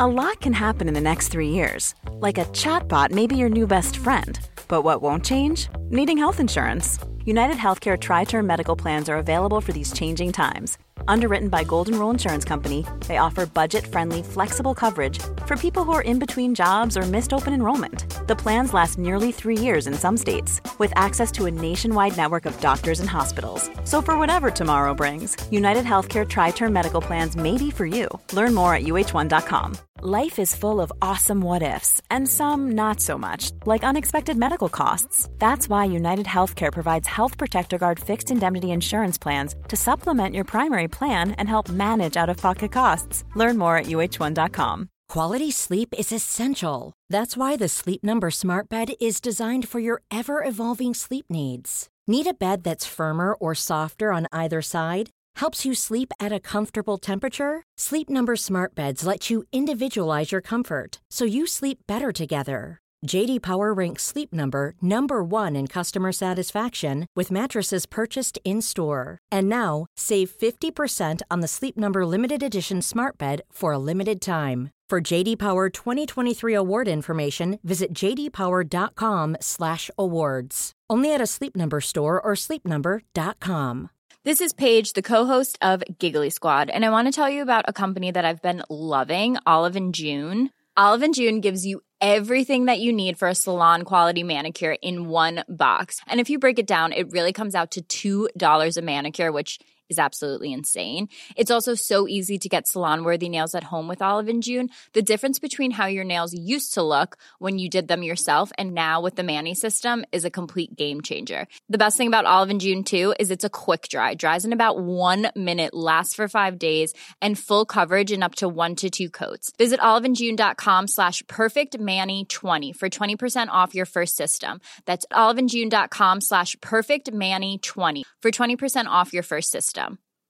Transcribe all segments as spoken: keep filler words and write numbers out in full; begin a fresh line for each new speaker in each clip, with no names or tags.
A lot can happen in the next three years. Like a chatbot may be your new best friend. But what won't change? Needing health insurance. United Healthcare Tri-Term Medical Plans are available for these changing times. Underwritten by Golden Rule Insurance Company, they offer budget-friendly, flexible coverage for people who are in between jobs or missed open enrollment. The plans last nearly three years in some states, with access to a nationwide network of doctors and hospitals. So for whatever tomorrow brings, United Healthcare Tri-Term Medical Plans may be for you. Learn more at U H one dot com. Life is full of awesome what-ifs, and some not so much, like unexpected medical costs. That's why United Healthcare provides Health Protector Guard fixed indemnity insurance plans to supplement your primary plan and help manage out-of-pocket costs. Learn more at U H one dot com.
Quality sleep is essential. That's why the Sleep Number Smart Bed is designed for your ever-evolving sleep needs. Need a bed that's firmer or softer on either side? Helps you sleep at a comfortable temperature? Sleep Number Smart Beds let you individualize your comfort, so you sleep better together. J D Power ranks Sleep Number number one in customer satisfaction with mattresses purchased in-store. And now, save fifty percent on the Sleep Number Limited Edition Smart Bed for a limited time. For J D Power twenty twenty-three award information, visit j d power dot com slash awards. Only at a Sleep Number store or sleep number dot com.
This is Paige, the co-host of Giggly Squad, and I want to tell you about a company that I've been loving, Olive and June. Olive and June gives you everything that you need for a salon-quality manicure in one box. And if you break it down, it really comes out to two dollars a manicure, which is absolutely insane. It's also so easy to get salon-worthy nails at home with Olive and June. The difference between how your nails used to look when you did them yourself and now with the Mani system is a complete game changer. The best thing about Olive and June, too, is it's a quick dry. Dries in about one minute, lasts for five days, and full coverage in up to one to two coats. Visit oliveandjune.com slash perfectmani20 for twenty percent off your first system. That's oliveandjune.com slash perfectmani20 for twenty percent off your first system.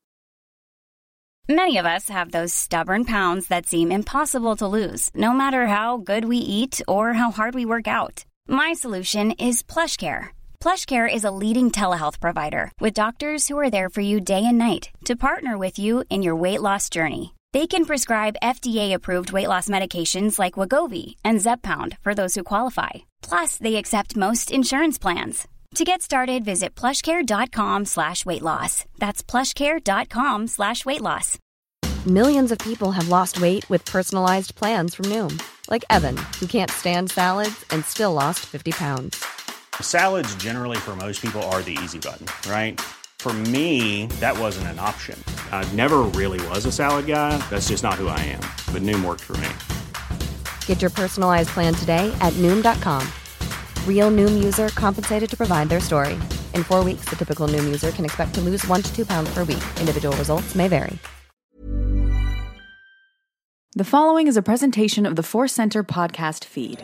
Many of us have those stubborn pounds that seem impossible to lose, no matter how good we eat or how hard we work out. My solution is PlushCare. PlushCare is a leading telehealth provider with doctors who are there for you day and night to partner with you in your weight loss journey. They can prescribe F D A-approved weight loss medications like Wegovy and Zepbound for those who qualify. Plus, they accept most insurance plans. To get started, visit plushcare.com slash weight loss. That's plushcare.com slash weight loss.
Millions of people have lost weight with personalized plans from Noom. Like Evan, who can't stand salads and still lost fifty pounds.
Salads generally for most people are the easy button, right? For me, that wasn't an option. I never really was a salad guy. That's just not who I am. But Noom worked for me.
Get your personalized plan today at Noom dot com. Real Noom user compensated to provide their story. In four weeks, the typical Noom user can expect to lose one to two pounds per week. Individual results may vary.
The following is a presentation of the Force Center podcast feed.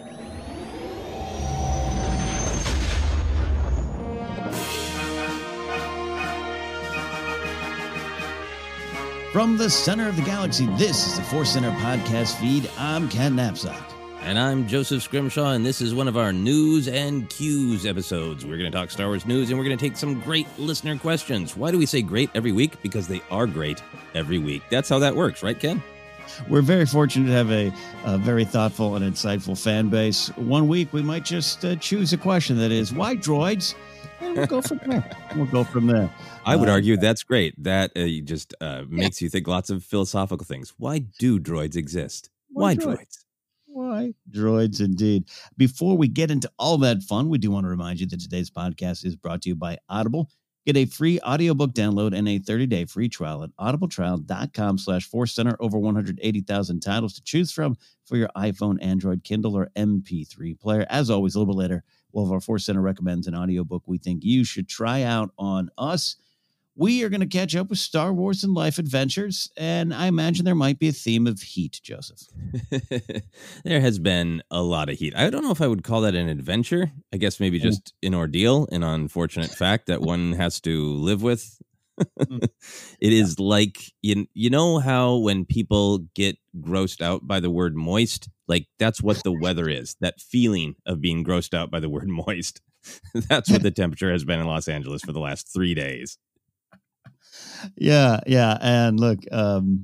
From the center of the galaxy, this is the Force Center podcast feed. I'm Ken Knapsack.
And I'm Joseph Scrimshaw, and this is one of our News and Cues episodes. We're going to talk Star Wars news, and we're going to take some great listener questions. Why do we say great every week? Because they are great every week. That's how that works, right, Ken?
We're very fortunate to have a, a very thoughtful and insightful fan base. One week, we might just uh, choose a question that is, why droids? And we'll go from there. We'll go from there.
I would
uh,
argue that's great. That uh, just uh, makes yeah. you think lots of philosophical things. Why do droids exist? Why, why droids? droids?
Why? Droids, indeed. Before we get into all that fun, we do want to remind you that today's podcast is brought to you by Audible. Get a free audiobook download and a thirty-day free trial at audibletrial.com slash Force Center. Over one hundred eighty thousand titles to choose from for your iPhone, Android, Kindle, or M P three player. As always, a little bit later, one of our Force Center recommends an audiobook we think you should try out on us. We are going to catch up with Star Wars and life adventures, and I imagine there might be a theme of heat, Joseph.
There has been a lot of heat. I don't know if I would call that an adventure. I guess maybe just an ordeal, an unfortunate fact that one has to live with. It is like, you, you know how when people get grossed out by the word moist, like that's what the weather is, that feeling of being grossed out by the word moist. That's what the temperature has been in Los Angeles for the last three days.
Yeah, yeah. And look, um,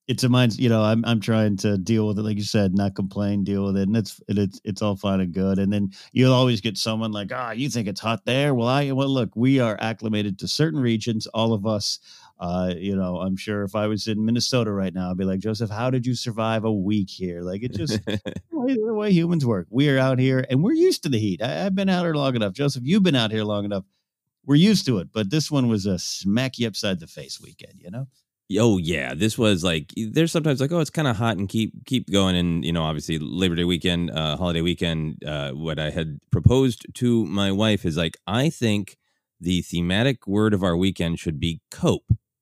It's a mind, you know, I'm I'm trying to deal with it, like you said, not complain, deal with it, and it's and it's it's all fine and good. And then you'll always get someone like, ah, oh, you think it's hot there? Well, I well, look, we are acclimated to certain regions, all of us. Uh, you know, I'm sure if I was in Minnesota right now, I'd be like, Joseph, how did you survive a week here? Like, it just the way, the way humans work. We are out here, and we're used to the heat. I, I've been out here long enough. Joseph, you've been out here long enough. We're used to it, but this one was a smack you upside the face weekend, you know?
Oh yeah, this was like, there's sometimes like, oh, it's kind of hot and keep keep going. And, you know, obviously Labor Day weekend, uh, holiday weekend, uh, what I had proposed to my wife is like, I think the thematic word of our weekend should be cope.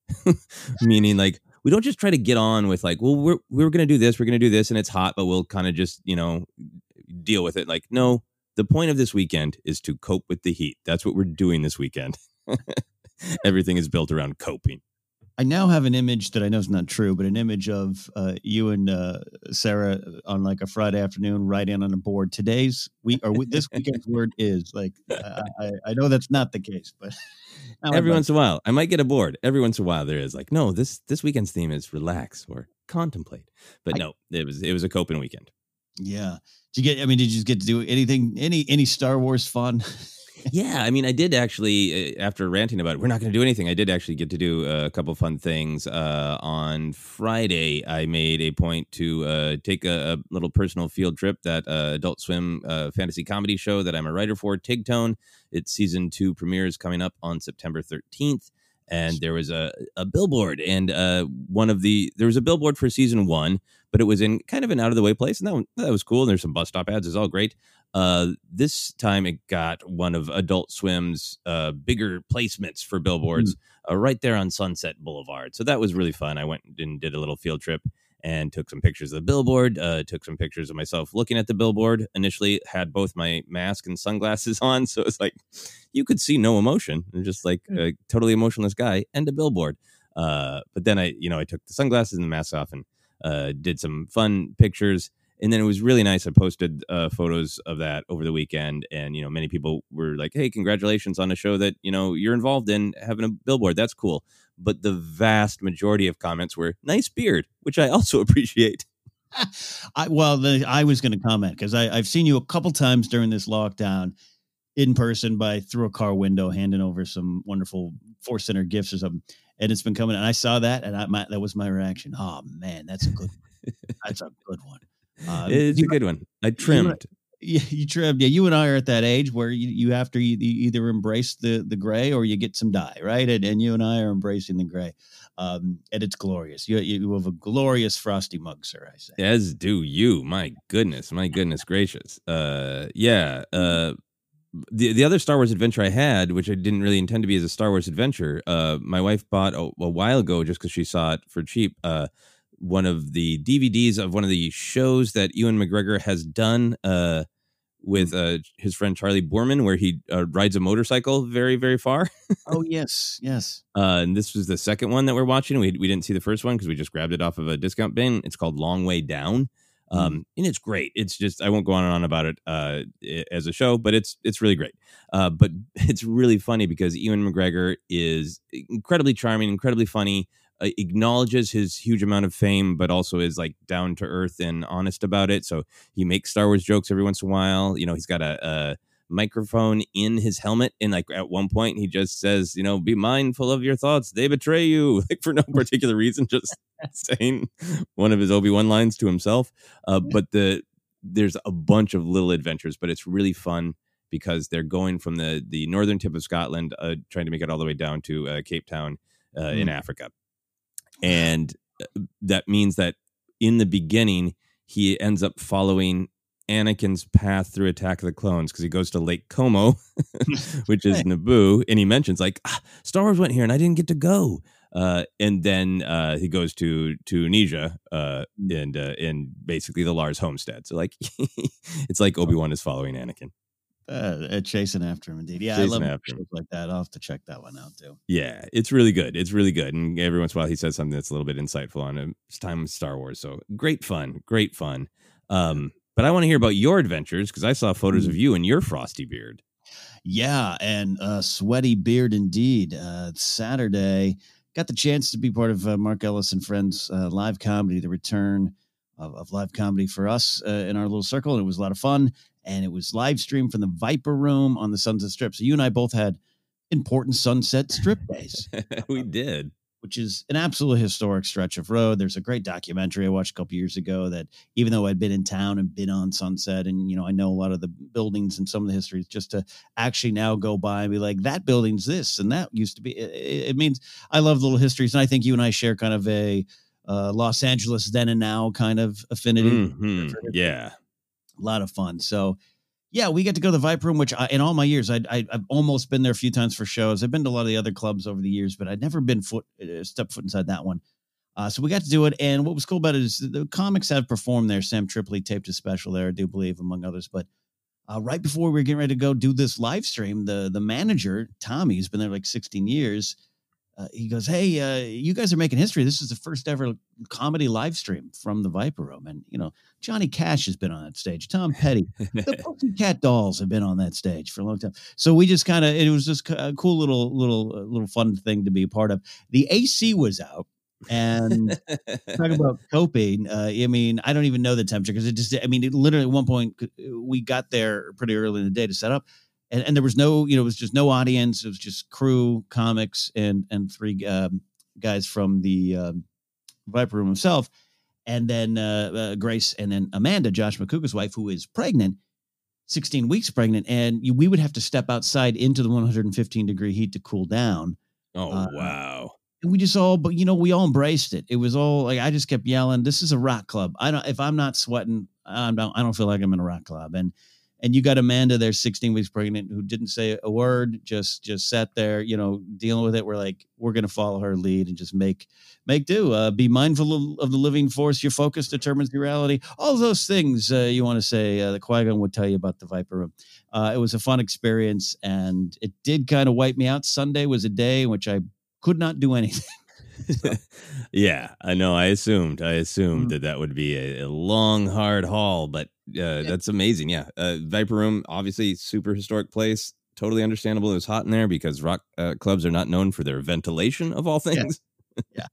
Meaning like, we don't just try to get on with like, well, we're, we're going to do this, we're going to do this, and it's hot, but we'll kind of just, you know, deal with it. Like, no, the point of this weekend is to cope with the heat. That's what we're doing this weekend. Everything is built around coping.
I now have an image that I know is not true, but an image of uh, you and uh, Sarah on like a Friday afternoon writing on a board. Today's week or this weekend's word is like, I, I, I know that's not the case, but
every once in a while I might get a board. Every once in a while there is like, no, this this weekend's theme is relax or contemplate. But I, no, it was it was a coping weekend.
Yeah. Did you get? I mean, did you get to do anything? Any any Star Wars fun?
Yeah, I mean, I did actually, uh, after ranting about it, we're not going to do anything. I did actually get to do a couple of fun things. Uh, on Friday, I made a point to uh, take a, a little personal field trip, that uh, Adult Swim uh, fantasy comedy show that I'm a writer for, Tigtone. Its season two premieres coming up on September thirteenth. And there was a, a billboard, and uh, one of the there was a billboard for season one, but it was in kind of an out of the way place, and that one, that was cool. And there's some bus stop ads; it's all great. Uh, this time it got one of Adult Swim's uh, bigger placements for billboards, mm. uh, right there on Sunset Boulevard. So that was really fun. I went and did a little field trip and took some pictures of the billboard. Uh, took some pictures of myself looking at the billboard. Initially, had both my mask and sunglasses on, so it's like you could see no emotion, and just like a totally emotionless guy and a billboard. Uh, but then I, you know, I took the sunglasses and the mask off and uh, did some fun pictures. And then it was really nice. I posted uh, photos of that over the weekend, and, you know, many people were like, hey, congratulations on a show that, you know, you're involved in, having a billboard. That's cool. But the vast majority of comments were nice beard, which I also appreciate.
I, well, the, I was going to comment because I've seen you a couple times during this lockdown in person by through a car window, handing over some wonderful Force Center gifts or something. And it's been coming. And I saw that, and I, my, that was my reaction. Oh, man, that's a good one. That's a good one. Uh,
it's a good one. I trimmed.
You, you trimmed. Yeah, you and I are at that age where you, you have to you, you either embrace the, the gray or you get some dye, right? And, and you and I are embracing the gray. Um, and it's glorious. You, you have a glorious frosty mug, sir, I say.
As do you. My goodness. My goodness gracious. Uh, yeah. Uh, the, the other Star Wars adventure I had, which I didn't really intend to be as a Star Wars adventure, uh, my wife bought a, a while ago just because she saw it for cheap. Uh, one of the D V Ds of one of the shows that Ewan McGregor has done uh, with uh, his friend Charlie Boorman, where he uh, rides a motorcycle very, very far.
Oh, yes, yes.
Uh, and this was the second one that we're watching. We we didn't see the first one because we just grabbed it off of a discount bin. It's called Long Way Down. Um, mm. And it's great. It's just, I won't go on and on about it uh, as a show, but it's it's really great. Uh, but it's really funny because Ewan McGregor is incredibly charming, incredibly funny. Uh, acknowledges his huge amount of fame, but also is like down to earth and honest about it. So he makes Star Wars jokes every once in a while. You know, he's got a, a microphone in his helmet, and like at one point he just says, you know, be mindful of your thoughts, they betray you, like for no particular reason, just saying one of his Obi-Wan lines to himself. Uh, but the there's a bunch of little adventures, but it's really fun because they're going from the the northern tip of Scotland, uh, trying to make it all the way down to uh, Cape Town uh, mm. in Africa. And that means that in the beginning, he ends up following Anakin's path through Attack of the Clones because he goes to Lake Como, which is Naboo. And he mentions like, ah, Star Wars went here and I didn't get to go. Uh, and then uh, he goes to to Nisha uh, and uh, and basically the Lars homestead. So like, it's like Obi-Wan is following Anakin.
Uh, chasing after him, indeed. Yeah, chasing I love shows like that. I'll have to check that one out too.
Yeah, it's really good. It's really good. And every once in a while, he says something that's a little bit insightful on him. It's time with Star Wars, so great fun, great fun. Um, but I want to hear about your adventures because I saw photos of you and your frosty beard.
Yeah, and uh, sweaty beard indeed. Uh, Saturday, got the chance to be part of uh, Mark Ellis and Friends uh, live comedy, the return of, of live comedy for us uh, in our little circle. And it was a lot of fun. And it was live streamed from the Viper Room on the Sunset Strip. So you and I both had important Sunset Strip days.
We did.
Which is an absolutely historic stretch of road. There's a great documentary I watched a couple years ago that even though I'd been in town and been on Sunset and, you know, I know a lot of the buildings and some of the histories, just to actually now go by and be like, that building's this and that used to be, it, it means I love little histories. And I think you and I share kind of a uh, Los Angeles then and now kind of affinity.
Mm-hmm. Yeah.
A lot of fun. So yeah, we get to go to the Viper Room, which I, in all my years, I, I, I've almost been there a few times for shows. I've been to a lot of the other clubs over the years, but I'd never been foot uh, stepped foot inside that one. Uh, so we got to do it. And what was cool about it is the comics have performed there. Sam Tripoli taped a special there, I do believe, among others. But uh, right before we were getting ready to go do this live stream, the, the manager, Tommy, who's been there like sixteen years, uh, he goes, hey, uh, you guys are making history. This is the first ever comedy live stream from the Viper Room. And, you know, Johnny Cash has been on that stage. Tom Petty, the Pussycat Dolls have been on that stage for a long time. So we just kind of, it was just a cool little, little, uh, little fun thing to be a part of. The A C was out. And talking about coping, uh, I mean, I don't even know the temperature because it just, I mean, it literally at one point we got there pretty early in the day to set up. And, and there was no, you know, it was just no audience. It was just crew, comics, and and three um, guys from the um, Viper Room himself. And then uh, uh, Grace, and then Amanda, Josh McCouga's wife, who is pregnant, sixteen weeks pregnant. And you, we would have to step outside into the one hundred fifteen degree heat to cool down.
Oh, uh, wow.
And we just all, but, you know, we all embraced it. It was all like, I just kept yelling, this is a rock club. I don't, if I'm not sweating, I don't, I don't feel like I'm in a rock club. And, And you got Amanda there, sixteen weeks pregnant, who didn't say a word, just just sat there, you know, dealing with it. We're like, we're going to follow her lead and just make make do. Uh, be mindful of, of the living force. Your focus determines your reality. All those things uh, you want to say, uh, the Qui-Gon would tell you about the Viper Room. Uh, it was a fun experience, and it did kind of wipe me out. Sunday was a day in which I could not do anything. So.
Yeah, I know. I assumed. I assumed mm-hmm. that that would be a, a long, hard haul, but uh, yeah. That's amazing. Yeah, uh, Viper Room, obviously, super historic place. Totally understandable. It was hot in there because rock uh, clubs are not known for their ventilation of all things.
Yeah. yeah.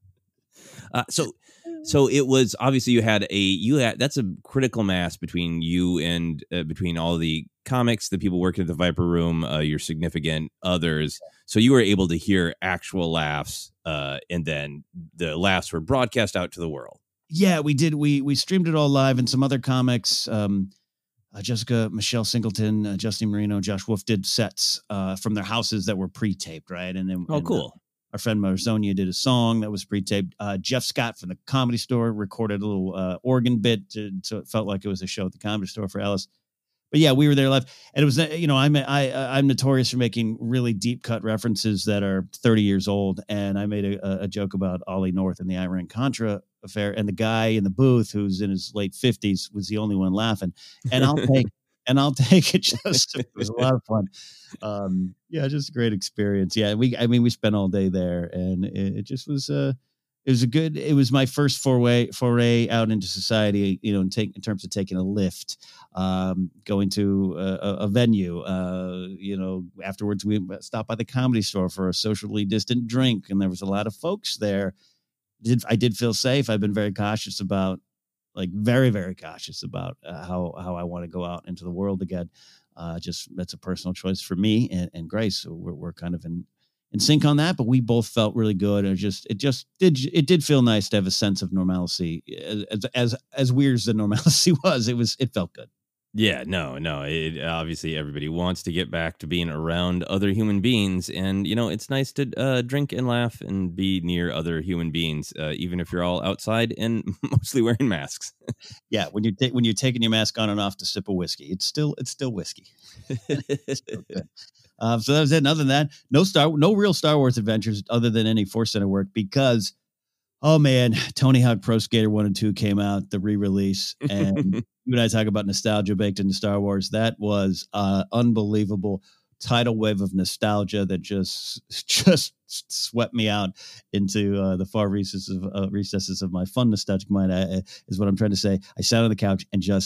uh, so, so it was obviously you had a you had that's a critical mass between you and uh, between all the comics, the people working at the Viper Room, uh, your significant others. So you were able to hear actual laughs, uh, and then the laughs were broadcast out to the world.
Yeah, we did. We we streamed it all live, and some other comics, um, uh, Jessica, Michelle Singleton, uh, Justin Marino, Josh Wolf did sets uh, from their houses that were pre-taped, right? And then
oh,
and,
cool.
Uh, our friend Marzonia did a song that was pre-taped. Uh, Jeff Scott from the Comedy Store recorded a little uh, organ bit, to, so it felt like it was a show at the Comedy Store for Ellis. But yeah, we were there live, and it was, you know, I'm I I'm notorious for making really deep cut references that are thirty years old, and I made a, a joke about Ollie North and the Iran Contra affair, and the guy in the booth who's in his late fifties was the only one laughing, and I'll take and I'll take it. Just it was a lot of fun. Um, yeah, just a great experience. Yeah, we I mean we spent all day there, and it, it just was uh it was a good. It was my first foray foray out into society, you know, in, take, in terms of taking a lift, um, going to a, a venue. Uh, you know, afterwards we stopped by the Comedy Store for a socially distant drink, and there was a lot of folks there. Did I did feel safe? I've been very cautious about, like, very very cautious about uh, how how I want to go out into the world again. Uh, just that's a personal choice for me and, and Grace. So we're we're kind of in. in sync on that, but we both felt really good. And it just, it just did, it did feel nice to have a sense of normalcy, as, as, as weird as the normalcy was. It was, it felt good.
Yeah, no, no. It, obviously, everybody wants to get back to being around other human beings, and you know, it's nice to uh, drink and laugh and be near other human beings, uh, even if you're all outside and mostly wearing masks.
Yeah, when you take when you're taking your mask on and off to sip a whiskey, it's still it's still whiskey. It's still good. Um, so that was it. And other than that, no Star, no real Star Wars adventures other than any Force Center work because, oh man, Tony Hawk Pro Skater one and two came out, the re-release, and you and I talk about nostalgia baked into Star Wars. That was uh, unbelievable tidal wave of nostalgia that just just swept me out into uh, the far recesses of uh, recesses of my fun nostalgic mind. I, is what I'm trying to say. I sat on the couch and just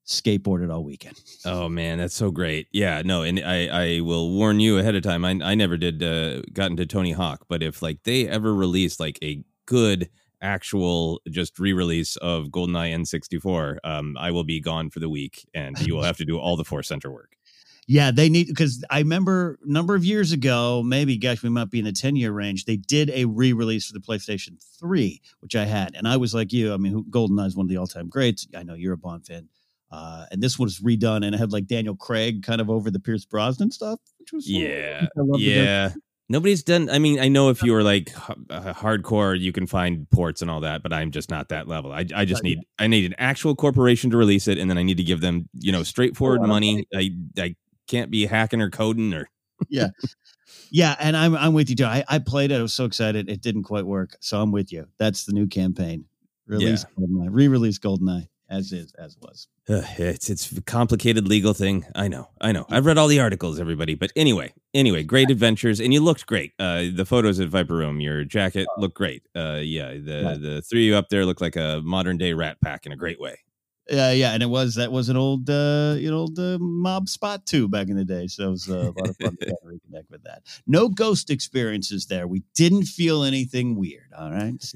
skateboarded all weekend.
Oh man, that's so great. Yeah, no, and I, I will warn you ahead of time. I, I never did uh, got into Tony Hawk, but if like they ever release like a good actual just re-release of GoldenEye N sixty-four, um, I will be gone for the week, and you will have to do all the Force Center work.
Yeah, they need, because I remember a number of years ago, maybe, gosh, we might be in the ten-year range, they did a re-release for the PlayStation three, which I had. And I was like you, I mean, GoldenEye is one of the all-time greats. I know you're a Bond fan. Uh, and this was redone, and it had like Daniel Craig kind of over the Pierce Brosnan stuff, which was
yeah, yeah. Nobody's done. I mean, I know if you were like uh, hardcore, you can find ports and all that, but I'm just not that level. I, I just need, I need an actual corporation to release it, and then I need to give them, you know, straightforward oh, money. I, I can't be hacking or coding or.
yeah, yeah, and I'm, I'm with you too. I, I played it. I was so excited. It didn't quite work, so I'm with you. That's the new campaign. Release yeah. GoldenEye, re-release GoldenEye. As is, as was.
Uh, it's it's a complicated legal thing. I know, I know. I've read all the articles, everybody. But anyway, anyway, great adventures, and you looked great. Uh, the photos at Viper Room, your jacket looked great. Uh, yeah, the yeah. the three of you up there look like a modern day Rat Pack in a great way.
Yeah, yeah, and it was that was an old, uh, you know, old uh, mob spot too back in the day. So it was uh, a lot of fun to reconnect with that. No ghost experiences there. We didn't feel anything weird. All right, so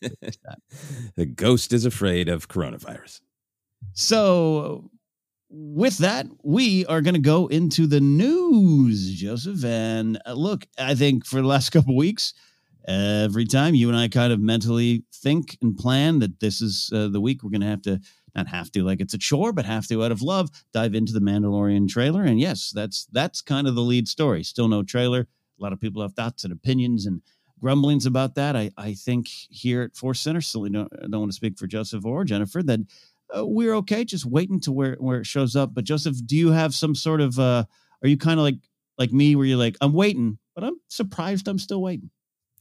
the ghost is afraid of coronavirus.
So with that, we are going to go into the news, Joseph. And uh, look, I think for the last couple of weeks, every time you and I kind of mentally think and plan that this is uh, the week we're going to have to. Not have to like it's a chore, but have to out of love, dive into the Mandalorian trailer. And yes, that's that's kind of the lead story. Still no trailer. A lot of people have thoughts and opinions and grumblings about that. I, I think here at Force Center, certainly don't, don't want to speak for Joseph or Jennifer, that uh, we're okay just waiting to where, where it shows up. But Joseph, do you have some sort of, uh, are you kind of like like me where you're like, I'm waiting, but I'm surprised I'm still waiting?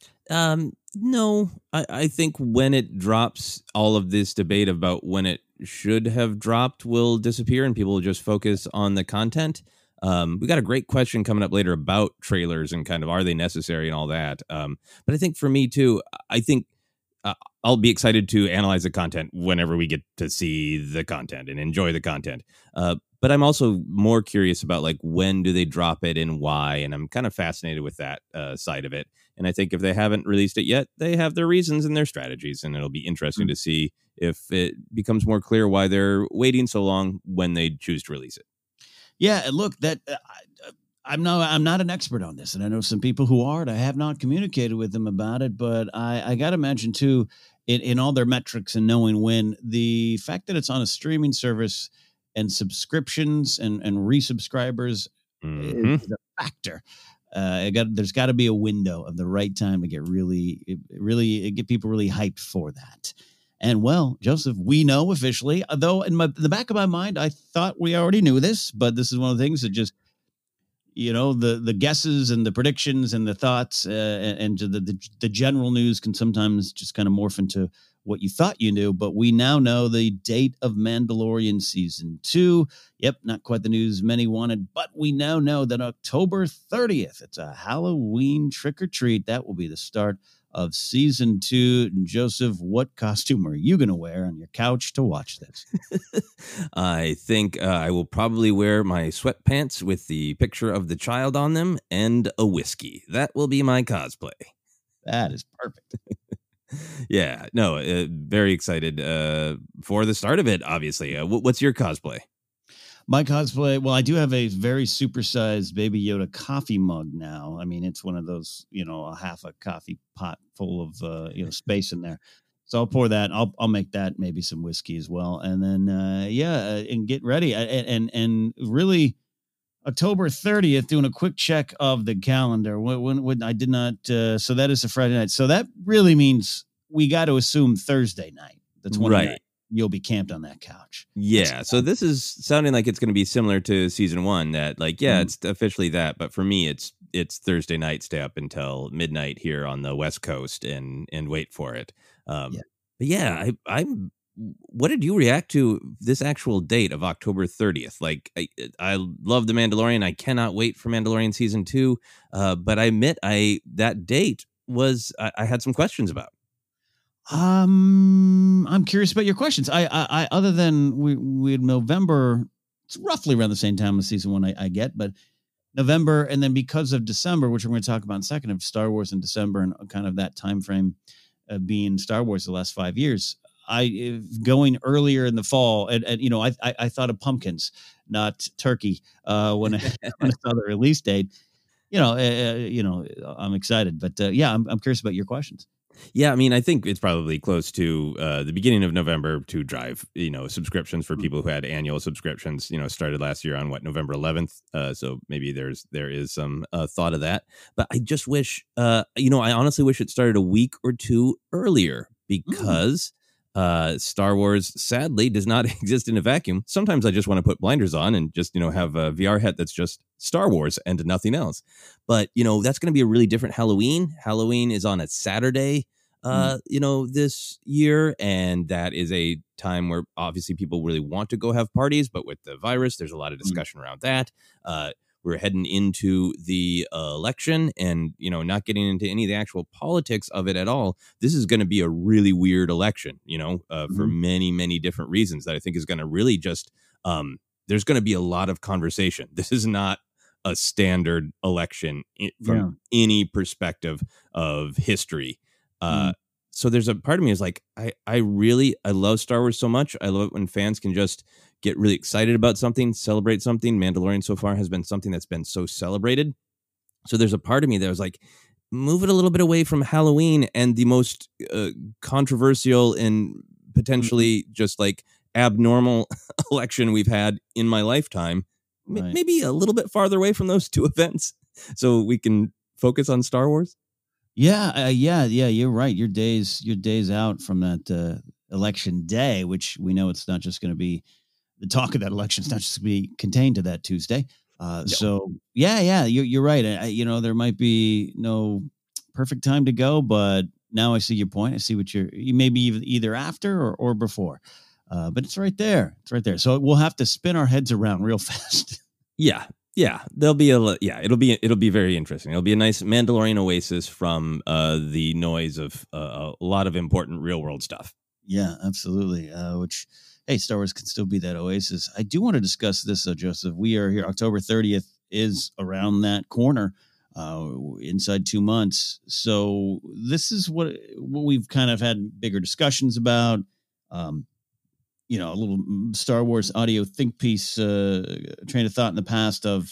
Um, no, I, I think when it drops, all of this debate about when it should have dropped will disappear and people will just focus on the content. Um, we got a great question coming up later about trailers and kind of are they necessary and all that. Um, but I think for me too, I think uh, I'll be excited to analyze the content whenever we get to see the content and enjoy the content. Uh, but I'm also more curious about like when do they drop it and why, and I'm kind of fascinated with that uh, side of it. And I think if they haven't released it yet, they have their reasons and their strategies, and it'll be interesting mm-hmm. to see if it becomes more clear why they're waiting so long when they choose to release it.
Yeah, look, that uh, I'm not I'm not an expert on this, and I know some people who are, and I have not communicated with them about it. But I, I got to mention too, in, in all their metrics and knowing when, the fact that it's on a streaming service and subscriptions and and resubscribers mm-hmm. is a factor. Uh, it got, there's got to be a window of the right time to get really, really get people really hyped for that. And well, Joseph, we know officially, though in, my, in the back of my mind, I thought we already knew this, but this is one of the things that just, you know, the, the guesses and the predictions and the thoughts uh, and, and the, the, the general news can sometimes just kind of morph into what you thought you knew, but we now know the date of Mandalorian season two. Yep, not quite the news many wanted, but we now know that October thirtieth, it's a Halloween trick or treat. That will be the start of season two. And Joseph, what costume are you going to wear on your couch to watch this?
I think uh, I will probably wear my sweatpants with the picture of the child on them and a whiskey. That will be my cosplay.
That is perfect.
Yeah, no, uh, very excited uh, for the start of it, obviously. Uh, w- what's your cosplay?
My cosplay, well, I do have a very supersized Baby Yoda coffee mug now. I mean, it's one of those, you know, a half a coffee pot full of, uh, you know, space in there. So I'll pour that. I'll I'll make that, maybe some whiskey as well. And then, uh, yeah, uh, and get ready. And, and, and really, October thirtieth, doing a quick check of the calendar. When, when, when I did not, uh, so that is a Friday night. So that really means we got to assume Thursday night. That's right. You'll be camped on that couch.
Yeah. So this is sounding like it's going to be similar to season one. That like, yeah, mm. it's officially that, but for me, it's it's Thursday night. Stay up until midnight here on the West Coast and and wait for it. Um, yeah. But yeah, I, I'm. What did you react to this actual date of October thirtieth? Like, I, I love The Mandalorian. I cannot wait for Mandalorian season two. Uh, but I admit, I that date was I, I had some questions about.
Um, I'm curious about your questions. I, I, I other than we, we November, it's roughly around the same time as season one I, I get, but November, and then because of December, which we're going to talk about in a second, of Star Wars in December and kind of that time frame uh, being Star Wars the last five years, I going earlier in the fall, and, and you know, I, I I thought of pumpkins, not turkey, uh, when I, when I saw the release date. You know, uh, you know, I'm excited, but uh, yeah, I'm I'm curious about your questions.
Yeah, I mean, I think it's probably close to uh, the beginning of November to drive, you know, subscriptions for people who had annual subscriptions, you know, started last year on what, November eleventh. Uh, so maybe there's there is some uh, thought of that. But I just wish, uh, you know, I honestly wish it started a week or two earlier because mm. uh, Star Wars, sadly, does not exist in a vacuum. Sometimes I just want to put blinders on and just, you know, have a V R head that's just Star Wars and nothing else. But, you know, that's going to be a really different Halloween. Halloween is on a Saturday, uh, mm. you know, this year. And that is a time where obviously people really want to go have parties. But with the virus, there's a lot of discussion mm. around that. Uh, we're heading into the uh, election and, you know, not getting into any of the actual politics of it at all. This is going to be a really weird election, you know, uh, mm-hmm. for many, many different reasons that I think is going to really just um, there's going to be a lot of conversation. This is not a standard election from yeah. any perspective of history. Uh, mm. So there's a part of me is like, I, I really, I love Star Wars so much. I love it when fans can just get really excited about something, celebrate something. Mandalorian so far has been something that's been so celebrated. So there's a part of me that was like, move it a little bit away from Halloween and the most uh, controversial and potentially mm. just like abnormal election we've had in my lifetime. Right. Maybe a little bit farther away from those two events so we can focus on Star Wars.
Yeah, uh, yeah, yeah. You're right. Your days, your days out from that uh, election day, which we know it's not just going to be the talk of that election. It's not just going to be contained to that Tuesday. Uh, no. So yeah, yeah, you're, you're right. I, you know, there might be no perfect time to go, but now I see your point. I see what you're, you may be either after or, or before. Uh, but it's right there. It's right there. So we'll have to spin our heads around real fast.
Yeah. Yeah. There'll be a, yeah, it'll be, it'll be very interesting. It'll be a nice Mandalorian oasis from uh, the noise of uh, a lot of important real world stuff.
Yeah, absolutely. Uh, which, hey, Star Wars can still be that oasis. I do want to discuss this, though, Joseph. We are here. October thirtieth is around that corner. Uh, inside two months. So this is what, what we've kind of had bigger discussions about. Um, you know, a little Star Wars audio think piece uh, train of thought in the past of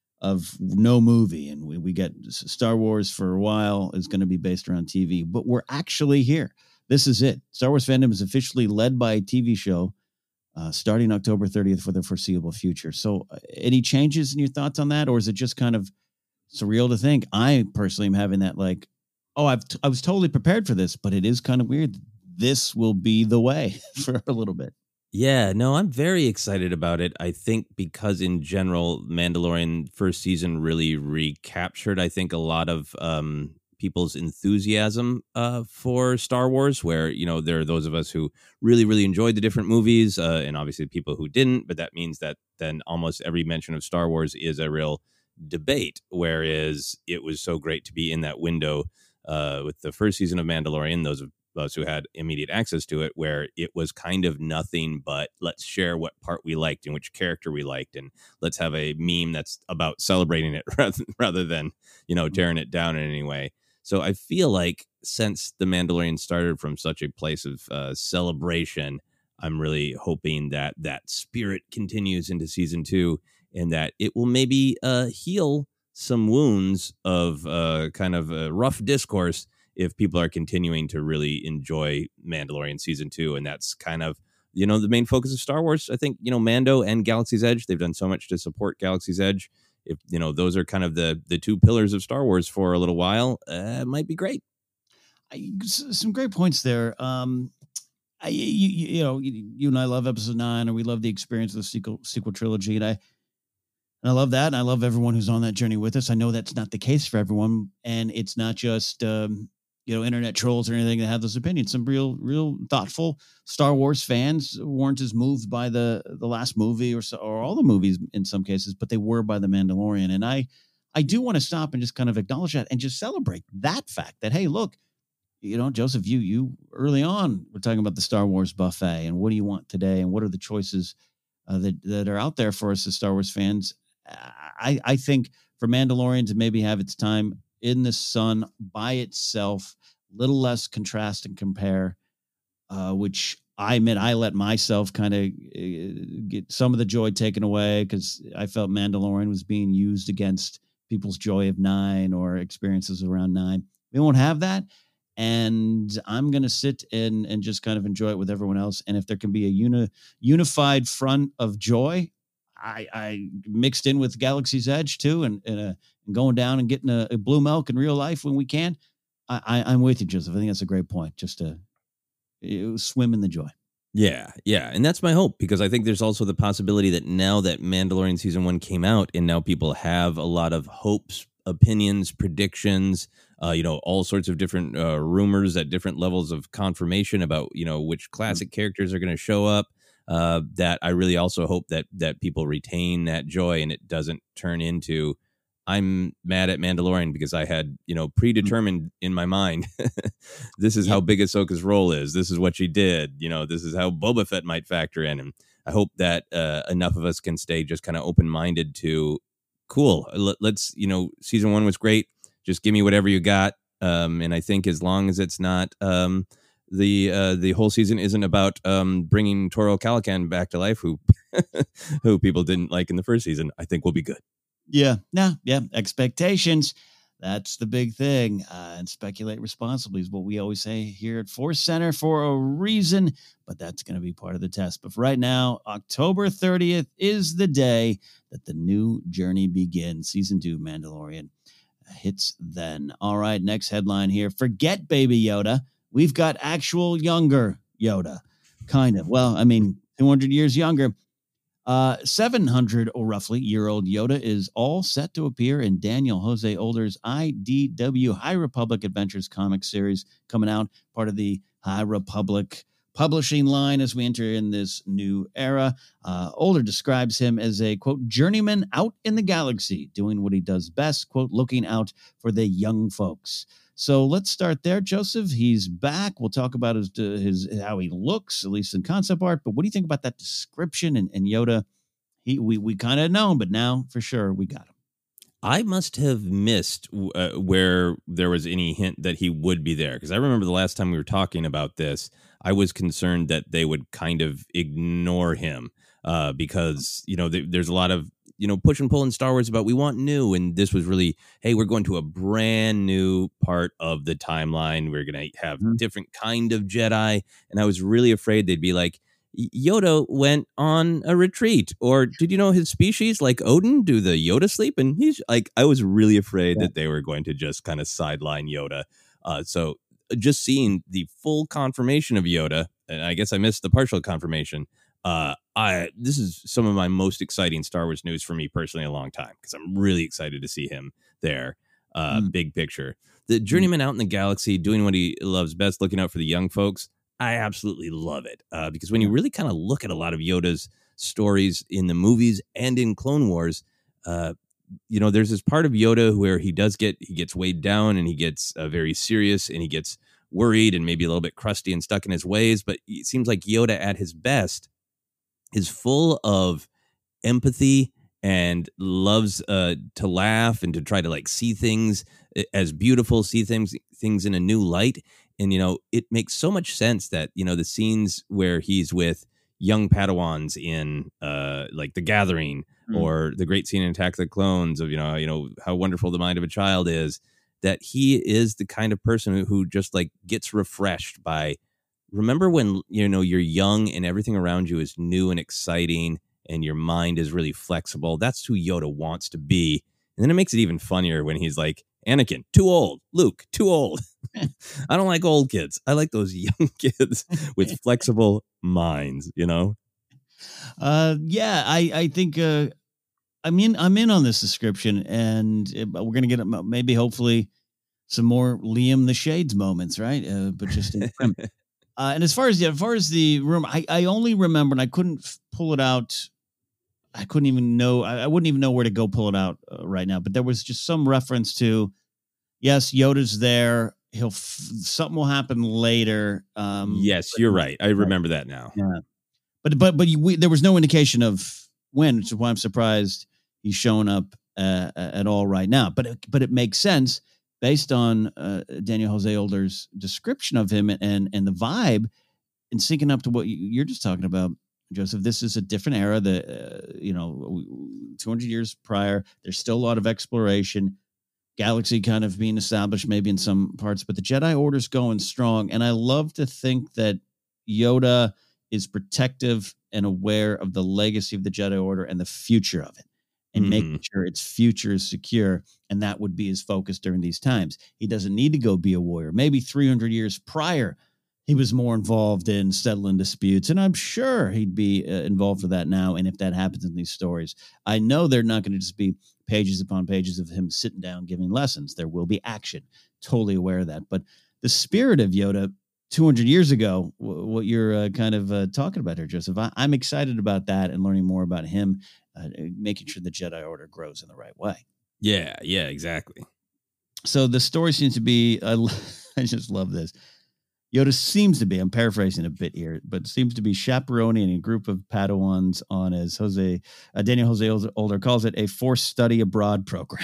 of no movie. And we, we get Star Wars for a while is going to be based around T V, but we're actually here. This is it. Star Wars fandom is officially led by a T V show uh, starting October thirtieth for the foreseeable future. So uh, any changes in your thoughts on that? Or is it just kind of surreal to think? I personally am having that like, oh, I've t- I was totally prepared for this, but it is kind of weird. This will be the way for a little bit.
Yeah, no, I'm very excited about it. I think because in general, Mandalorian first season really recaptured, I think, a lot of um, people's enthusiasm uh, for Star Wars, where, you know, there are those of us who really, really enjoyed the different movies uh, and obviously people who didn't. But that means that then almost every mention of Star Wars is a real debate, whereas it was so great to be in that window uh, with the first season of Mandalorian, those of us who had immediate access to it, where it was kind of nothing but let's share what part we liked and which character we liked, and let's have a meme that's about celebrating it rather, rather than, you know, tearing it down in any way. So I feel like since The Mandalorian started from such a place of uh, celebration, I'm really hoping that that spirit continues into season two and that it will maybe uh, heal some wounds of uh, kind of a rough discourse if people are continuing to really enjoy Mandalorian season two. And that's kind of, you know, the main focus of Star Wars. I think, you know, Mando and Galaxy's Edge, they've done so much to support Galaxy's Edge. If, you know, those are kind of the the two pillars of Star Wars for a little while, uh, it might be great.
I, some great points there. Um, I, you, you know, you and I love episode nine, and we love the experience of the sequel sequel trilogy. And I, and I love that. And I love everyone who's on that journey with us. I know that's not the case for everyone. And it's not just, um, you know, internet trolls or anything that have those opinions. Some real, real thoughtful Star Wars fans weren't as moved by the, the last movie or so, or all the movies in some cases, but they were by The Mandalorian. And I, I do want to stop and just kind of acknowledge that and just celebrate that fact that, hey, look, you know, Joseph, you you early on we're talking about the Star Wars buffet and what do you want today and what are the choices uh, that that are out there for us as Star Wars fans. I I think for Mandalorian to maybe have its time in the sun by itself, little less contrast and compare, uh, which I admit I let myself kind of uh, get some of the joy taken away because I felt Mandalorian was being used against people's joy of nine or experiences around nine. We won't have that. And I'm going to sit and, and just kind of enjoy it with everyone else. And if there can be a uni, unified front of joy, I, I mixed in with Galaxy's Edge too, and, and, uh, and going down and getting a, a blue milk in real life when we can. I, I, I'm with you, Joseph. I think that's a great point. Just to uh, swim in the joy.
Yeah, yeah. And that's my hope, because I think there's also the possibility that now that Mandalorian season one came out and now people have a lot of hopes, opinions, predictions, uh, you know, all sorts of different uh, rumors at different levels of confirmation about, you know, which classic mm-hmm. characters are going to show up, uh, that I really also hope that that people retain that joy and it doesn't turn into, I'm mad at Mandalorian because I had, you know, predetermined mm-hmm. in my mind, this is yeah. how big Ahsoka's role is. This is what she did. You know, this is how Boba Fett might factor in. And I hope that uh, enough of us can stay just kind of open-minded to, cool, let's, you know, season one was great. Just give me whatever you got. Um, and I think as long as it's not um, the uh, the whole season isn't about um, bringing Toro Calican back to life, who who people didn't like in the first season, I think we'll be good.
Yeah, no, yeah, expectations. That's the big thing. Uh, and speculate responsibly is what we always say here at Force Center for a reason, but that's going to be part of the test. But for right now, October thirtieth is the day that the new journey begins. Season two Mandalorian hits then. All right, next headline here. Forget Baby Yoda. We've got actual younger Yoda. Kind of. Well, I mean, two hundred years younger. Uh, seven hundred or roughly year old Yoda is all set to appear in Daniel Jose Older's I D W High Republic Adventures comic series coming out, part of the High Republic publishing line as we enter in this new era. Uh, Older describes him as a, quote, journeyman out in the galaxy, doing what he does best, quote, looking out for the young folks. So let's start there, Joseph. He's back. We'll talk about his, his how he looks, at least in concept art. But what do you think about that description? And, and Yoda, he we we kind of know him, but now for sure we got him.
I must have missed uh, where there was any hint that he would be there, because I remember the last time we were talking about this, I was concerned that they would kind of ignore him uh, because, you know, th- there's a lot of, you know, push and pull in Star Wars about we want new. And this was really, hey, we're going to a brand new part of the timeline. We're going to have mm-hmm. different kind of Jedi. And I was really afraid they'd be like, Yoda went on a retreat, or did you know his species, like Odin, do the Yoda sleep? And he's like, I was really afraid yeah. that they were going to just kind of sideline Yoda. Uh, so just seeing the full confirmation of Yoda, and I guess I missed the partial confirmation. Uh, I this is some of my most exciting Star Wars news for me personally in a long time, because I'm really excited to see him there. Uh, mm. Big picture, the journeyman mm. out in the galaxy, doing what he loves best, looking out for the young folks. I absolutely love it uh, because when you really kind of look at a lot of Yoda's stories in the movies and in Clone Wars, uh, you know, there's this part of Yoda where he does get, he gets weighed down and he gets uh, very serious and he gets worried and maybe a little bit crusty and stuck in his ways. But it seems like Yoda at his best is full of empathy and loves uh, to laugh and to try to like see things as beautiful, see things, things in a new light. And, you know, it makes so much sense that, you know, the scenes where he's with young Padawans in uh, like The Gathering mm. or the great scene in Attack of the Clones of, you know, you know, how wonderful the mind of a child is, that he is the kind of person who, who just like gets refreshed by, remember when, you know, you're young and everything around you is new and exciting and your mind is really flexible. That's who Yoda wants to be. And then it makes it even funnier when he's like, Anakin, too old. Luke, too old. I don't like old kids. I like those young kids with flexible minds, you know?
Uh, yeah, I, I think uh, I'm in, I'm in on this description, and it, we're going to get maybe hopefully some more Liam the Shades moments, right? Uh, but just in uh, and as far as, yeah, as far as the room, I, I only remember, and I couldn't pull it out. I couldn't even know. I, I wouldn't even know where to go pull it out uh, right now. But there was just some reference to, yes, Yoda's there. he'll f- something will happen later. Um,
yes, you're right. I remember that now.
Yeah, but but but we, there was no indication of when, which is why I'm surprised he's showing up uh, at all right now. But it, but it makes sense based on uh, Daniel Jose Older's description of him and and the vibe, and syncing up to what you're just talking about, Joseph. This is a different era. The uh, you know, two hundred years prior. There's still a lot of exploration. Galaxy kind of being established maybe in some parts, but the Jedi Order's going strong. And I love to think that Yoda is protective and aware of the legacy of the Jedi Order and the future of it, and mm-hmm. making sure its future is secure. And that would be his focus during these times. He doesn't need to go be a warrior. Maybe three hundred years prior, he was more involved in settling disputes, and I'm sure he'd be uh, involved with that now. And if that happens in these stories, I know they're not going to just be pages upon pages of him sitting down giving lessons. There will be action. Totally aware of that. But the spirit of Yoda two hundred years ago, w- what you're uh, kind of uh, talking about here, Joseph, I- I'm excited about that and learning more about him, uh, making sure the Jedi Order grows in the right way.
Yeah, yeah, exactly.
So the story seems to be, I, I just love this. Yoda seems to be, I'm paraphrasing a bit here, but seems to be chaperoning a group of Padawans on, as Jose uh, Daniel Jose Older calls it, a forced study abroad program.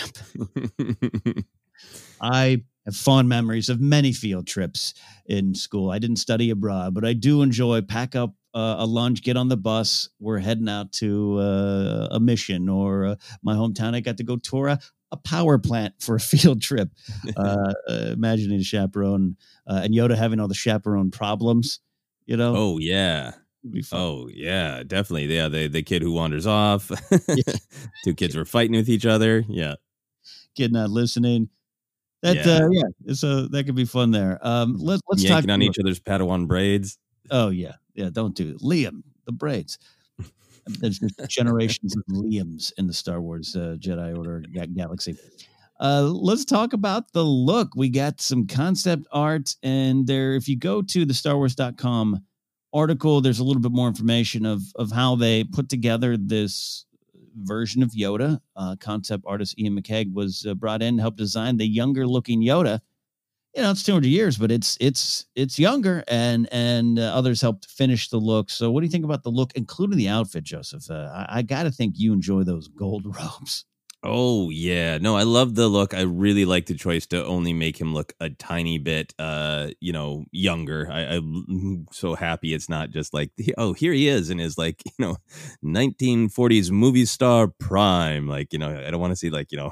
I have fond memories of many field trips in school. I didn't study abroad, but I do enjoy pack up uh, a lunch, get on the bus. We're heading out to uh, a mission, or uh, my hometown. I got to go tour a, a power plant for a field trip. Uh, uh, imagining a chaperone uh, and Yoda having all the chaperone problems, you know?
Oh, yeah. Oh, yeah, definitely. Yeah, the, the kid who wanders off. Yeah. Two kids were fighting with each other. Yeah.
Kid not listening. That, yeah, uh, yeah so that could be fun there. Um, let, let's
Yanking
talk
on each other's Padawan braids.
Oh, yeah. Yeah, don't do it. Liam, the braids. There's generations of Liams in the Star Wars uh, Jedi Order galaxy. Uh, let's talk about the look. We got some concept art, and there, if you go to the Star Wars dot com article, there's a little bit more information of of how they put together this version of Yoda. Uh, concept artist Ian McCaig was uh, brought in to help design the younger looking Yoda. You know, it's two hundred years, but it's it's it's younger, and and uh, others helped finish the look. So what do you think about the look, including the outfit, Joseph? Uh, I, I got to think you enjoy those gold robes.
Oh, yeah. No, I love the look. I really like the choice to only make him look a tiny bit, uh, you know, younger. I, I'm so happy it's not just like, oh, here he is in his, like, you know, nineteen forties movie star prime. Like, you know, I don't want to see, like, you know,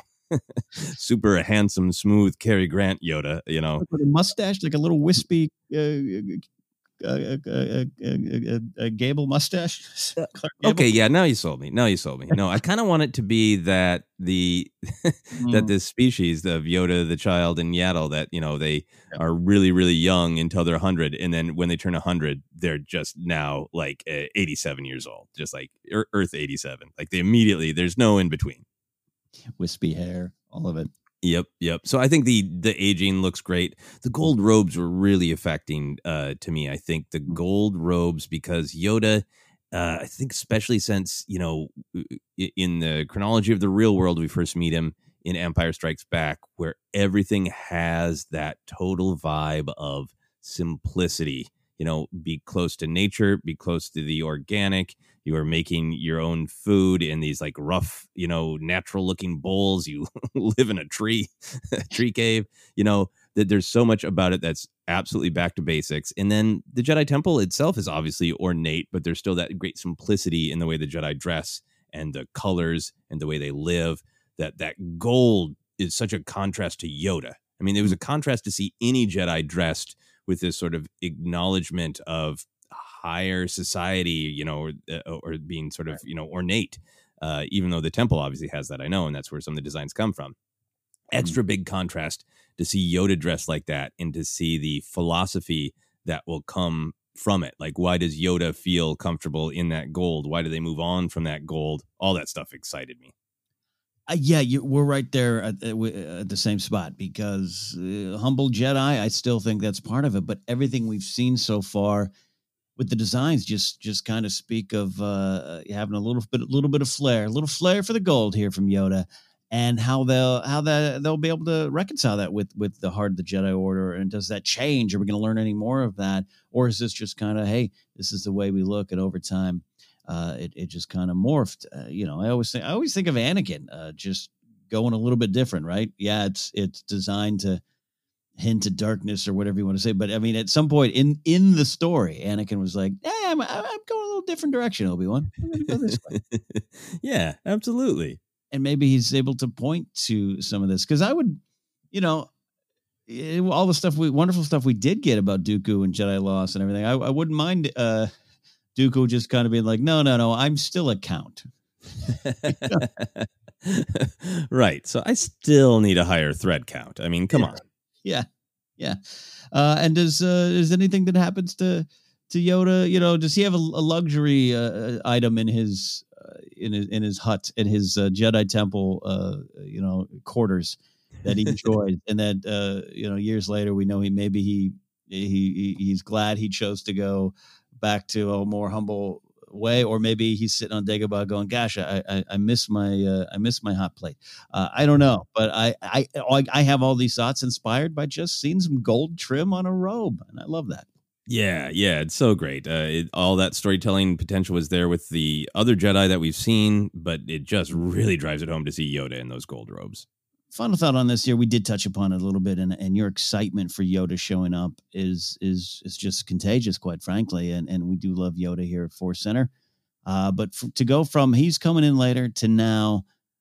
super handsome, smooth Cary Grant Yoda, you know.
With a mustache, like a little wispy uh, uh, uh, uh, uh, uh, Gable mustache.
Gable? Okay, yeah, now you sold me. Now you sold me. No, I kind of want it to be that the mm. that this species of Yoda, the child in Yaddle, that, you know, they yeah. are really, really young until they're one hundred, and then when they turn one hundred, they're just now like uh, eighty-seven years old, just like Earth eighty-seven. Like they immediately, there's no in between.
Wispy hair, all of it.
Yep, yep. So I think the the aging looks great. The gold robes were really affecting uh, to me. I think the gold robes, because Yoda, uh, I think especially since, you know, in the chronology of the real world, we first meet him in Empire Strikes Back, where everything has that total vibe of simplicity. You know, be close to nature, be close to the organic. You are making your own food in these like rough, you know, natural looking bowls. You live in a tree, a tree cave. You know, that there's so much about it that's absolutely back to basics. And then the Jedi Temple itself is obviously ornate, but there's still that great simplicity in the way the Jedi dress and the colors and the way they live. That that gold is such a contrast to Yoda. I mean, there was a contrast to see any Jedi dressed with this sort of acknowledgement of higher society, you know, or, uh, or being sort of, you know, ornate, uh, even though the temple obviously has that, I know, and that's where some of the designs come from. Extra big contrast to see Yoda dressed like that and to see the philosophy that will come from it. Like, why does Yoda feel comfortable in that gold? Why do they move on from that gold? All that stuff excited me.
Uh, yeah, you, we're right there at, at the same spot, because uh, humble Jedi, I still think that's part of it. But everything we've seen so far with the designs just just kind of speak of uh, having a little bit, a little bit of flair, a little flair for the gold here from Yoda. and how they'll how that they'll be able to reconcile that with with the heart of the Jedi Order. And does that change? Are we going to learn any more of that, or is this just kind of, hey, this is the way we look, and over time, uh, it it just kind of morphed? Uh, you know, I always think I always think of Anakin uh, just going a little bit different, right? Yeah, it's it's designed to hint at darkness or whatever you want to say, but I mean, at some point in in the story, Anakin was like, "Yeah, I'm, I'm going a little different direction, Obi-Wan. I'm going to go this way."
Yeah, absolutely.
And maybe he's able to point to some of this, because I would, you know, it, all the stuff we wonderful stuff we did get about Dooku and Jedi Lost and everything. I, I wouldn't mind uh, Dooku just kind of being like, "No, no, no, I'm still a count."
Right. So I still need a higher thread count. I mean, come
yeah.
on.
Yeah, yeah. Uh, and does uh, is anything that happens to to Yoda? You know, does he have a, a luxury uh, item in his uh, in his in his hut in his uh, Jedi Temple? Uh, you know, quarters that he enjoyed, and that uh, you know, years later we know he maybe he he he's glad he chose to go back to a more humble way, or maybe he's sitting on Dagobah going, "Gosh, I I, I miss my uh, I miss my hot plate." Uh, I don't know, but I, I I have all these thoughts inspired by just seeing some gold trim on a robe, and I love that.
Yeah, yeah, it's so great. Uh, it, all that storytelling potential was there with the other Jedi that we've seen, but it just really drives it home to see Yoda in those gold robes.
Final thought on this here, we did touch upon it a little bit, and, and your excitement for Yoda showing up is is is just contagious, quite frankly, and, and we do love Yoda here at Force Center. Uh, but f- to go from he's coming in later to now,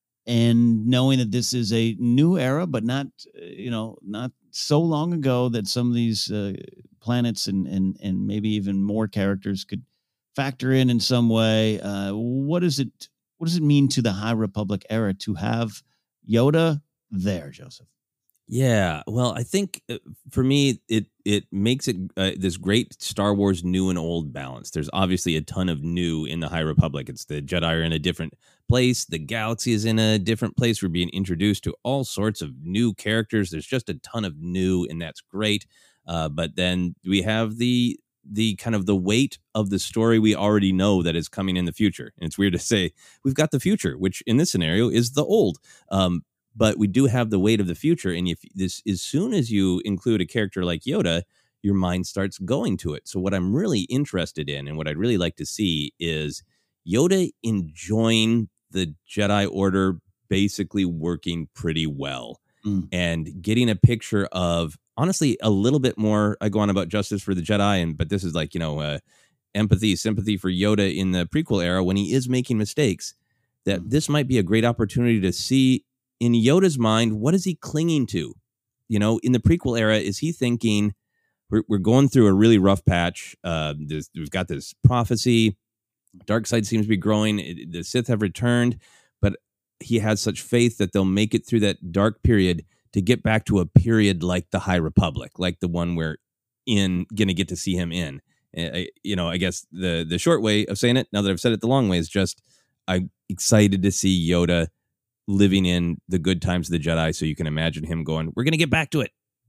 and knowing that this is a new era, but not, uh, you know, not so long ago that some of these uh, planets and, and, and maybe even more characters could factor in in some way. Uh, what is it? What does it mean to the High Republic era to have Yoda there, Joseph?
Yeah, well, I think uh, for me, it it makes it uh, this great Star Wars new and old balance. There's obviously a ton of new in the High Republic. It's the Jedi are in a different place. The galaxy is in a different place. We're being introduced to all sorts of new characters. There's just a ton of new, and that's great. Uh, but then we have the the kind of the weight of the story we already know that is coming in the future. And it's weird to say we've got the future, which in this scenario is the old. Um, But we do have the weight of the future. And if this, as soon as you include a character like Yoda, your mind starts going to it. So what I'm really interested in, and what I'd really like to see, is Yoda enjoying the Jedi Order basically working pretty well, mm. and getting a picture of, honestly, a little bit more. I go on about justice for the Jedi, and but this is like, you know, uh, empathy, sympathy for Yoda in the prequel era when he is making mistakes. That mm. this might be a great opportunity to see, in Yoda's mind, what is he clinging to? You know, in the prequel era, is he thinking, we're, we're going through a really rough patch. Uh, we've got this prophecy. Dark side seems to be growing. It, the Sith have returned, but he has such faith that they'll make it through that dark period to get back to a period like the High Republic, like the one we're in, going to get to see him in. Uh, you know, I guess the, the short way of saying it, now that I've said it the long way, is just I'm excited to see Yoda living in the good times of the Jedi, so you can imagine him going, we're going to get back to it.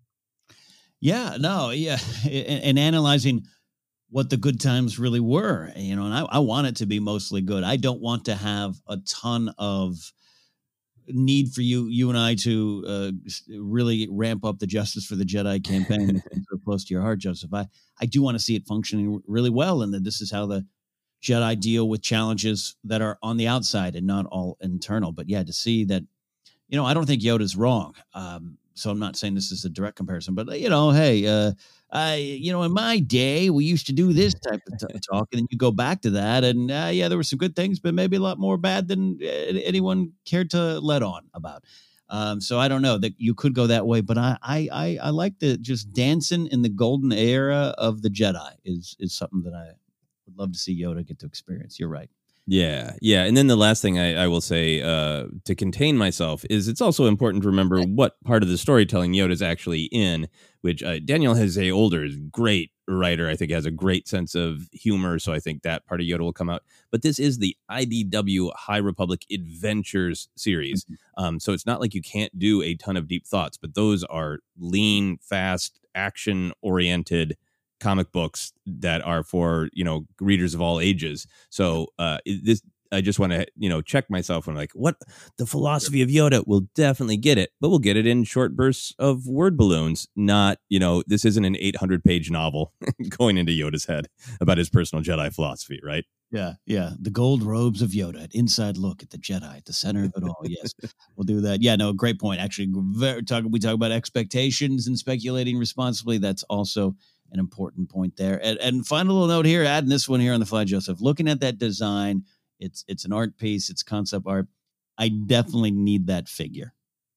Yeah, no, yeah. And, and analyzing what the good times really were, you know, and I, I want it to be mostly good. I don't want to have a ton of need for you, you and I to uh, really ramp up the Justice for the Jedi campaign so close to your heart, Joseph. I, I do want to see it functioning really well, and that this is how the Jedi deal with challenges that are on the outside and not all internal. But yeah, to see that, you know, I don't think Yoda's wrong. Um, so I'm not saying this is a direct comparison, but you know, hey, uh, I, you know, in my day, we used to do this type of t- talk, and then you go back to that, and uh, yeah, there were some good things, but maybe a lot more bad than anyone cared to let on about. Um, so I don't know that you could go that way, but I, I, I, I like the just dancing in the golden era of the Jedi is is something that I would love to see Yoda get to experience. You're right.
Yeah, yeah. And then the last thing I, I will say uh, to contain myself is it's also important to remember what part of the storytelling Yoda's actually in, which uh, Daniel Jose Older is a great writer. I think has a great sense of humor, so I think that part of Yoda will come out. But this is the I D W High Republic Adventures series. Mm-hmm. Um, so it's not like you can't do a ton of deep thoughts, but those are lean, fast, action-oriented comic books that are for, you know, readers of all ages. So uh, this I just want to, you know, check myself when I'm like, what the philosophy of Yoda, we'll definitely get it, but we'll get it in short bursts of word balloons. Not, you know, this isn't an eight hundred page novel going into Yoda's head about his personal Jedi philosophy, right?
Yeah, yeah. The gold robes of Yoda, an inside look at the Jedi, at the center of it all. Yes, we'll do that. Yeah, no, great point. Actually, very, talk, we talk about expectations and speculating responsibly. That's also an important point there. And, and final note here, adding this one here on the fly, Joseph, looking at that design, it's it's an art piece, it's concept art. I definitely need that figure.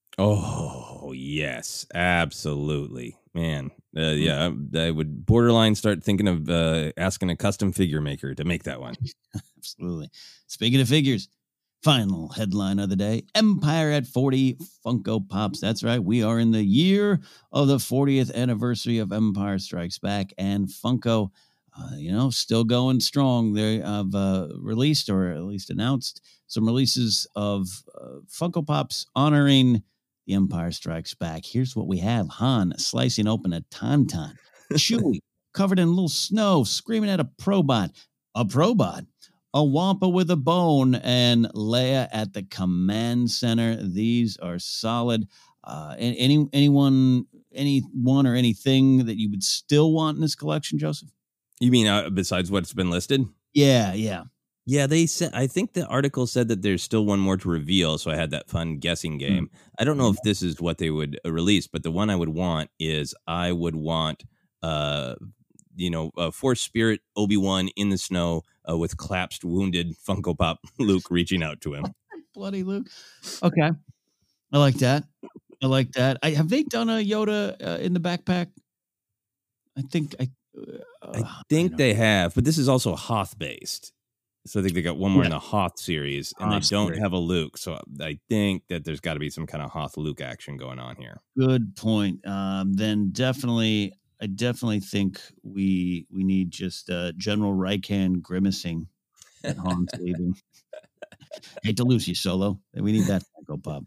Oh, yes, absolutely, man. Uh, yeah, I, I would borderline start thinking of uh, asking a custom figure maker to make that one.
Absolutely. Speaking of figures, final headline of the day, Empire at forty Funko Pops. That's right. We are in the year of the fortieth anniversary of Empire Strikes Back, and Funko, uh, you know, still going strong. They have uh, released, or at least announced, some releases of uh, Funko Pops honoring The Empire Strikes Back. Here's what we have. Han slicing open a tauntaun. Chewie covered in little snow, screaming at a probot. A probot. A Wampa with a bone, and Leia at the command center. These are solid. Uh, any anyone, anyone or anything that you would still want in this collection, Joseph?
You mean uh, besides what's been listed?
Yeah, yeah.
Yeah, they said, I think the article said that there's still one more to reveal, so I had that fun guessing game. Mm. I don't know if this is what they would uh, release, but the one I would want is I would want, uh, you know, uh, Force Spirit Obi-Wan in the snow uh, with collapsed, wounded Funko Pop Luke reaching out to him.
Bloody Luke. Okay. I like that. I like that. I, have they done a Yoda uh, in the backpack? I think I, uh,
I think I they know. have, but this is also Hoth-based. So I think they got one more yeah. in the Hoth series, and Hoth they don't series. have a Luke. So I think that there's got to be some kind of Hoth Luke action going on here.
Good point. Um, then definitely, I definitely think we we need just uh, General Rieekan grimacing at Han's leaving. Hate to lose you, Solo. We need that Funko Pop.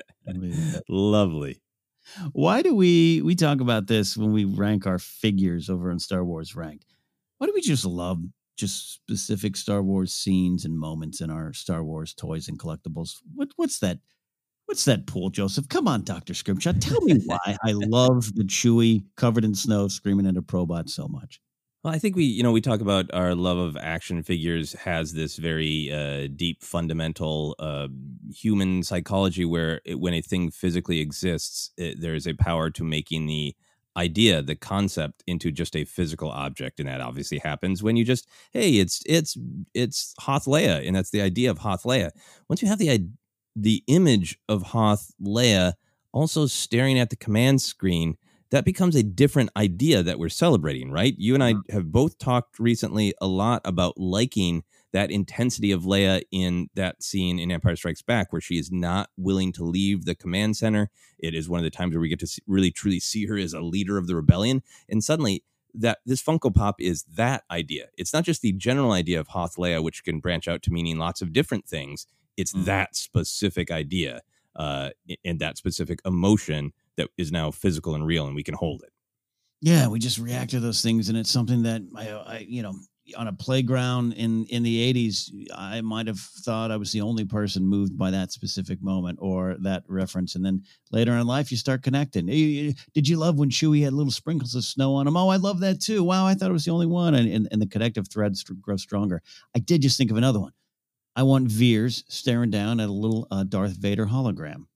Lovely.
Why do we we talk about this when we rank our figures over on Star Wars Ranked? Why do we just love just specific Star Wars scenes and moments in our Star Wars toys and collectibles? What what's that? What's that pool, Joseph? Come on, Doctor Scrimshaw. Tell me why I love the Chewie covered in snow screaming at a probot so much.
Well, I think we, you know, we talk about our love of action figures has this very uh, deep, fundamental uh, human psychology where it, when a thing physically exists, it, there is a power to making the idea, the concept, into just a physical object, and that obviously happens when you just, hey, it's it's it's Hoth Leia, and that's the idea of Hoth Leia. Once you have the the image of Hoth Leia also staring at the command screen, that becomes a different idea that we're celebrating, right? You and I have both talked recently a lot about liking that intensity of Leia in that scene in Empire Strikes Back, where she is not willing to leave the command center. It is one of the times where we get to see, really truly see her as a leader of the rebellion. And suddenly that this Funko Pop is that idea. It's not just the general idea of Hoth Leia, which can branch out to meaning lots of different things. It's mm-hmm. that specific idea uh, and that specific emotion that is now physical and real, and we can hold it.
Yeah, we just react to those things, and it's something that I, I you know, on a playground in, in the eighties, I might have thought I was the only person moved by that specific moment or that reference. And then later in life, you start connecting. Did you love when Chewie had little sprinkles of snow on him? Oh, I love that too. Wow, I thought it was the only one. And, and, and the connective threads grow stronger. I did just think of another one. I want Veers staring down at a little uh, Darth Vader hologram.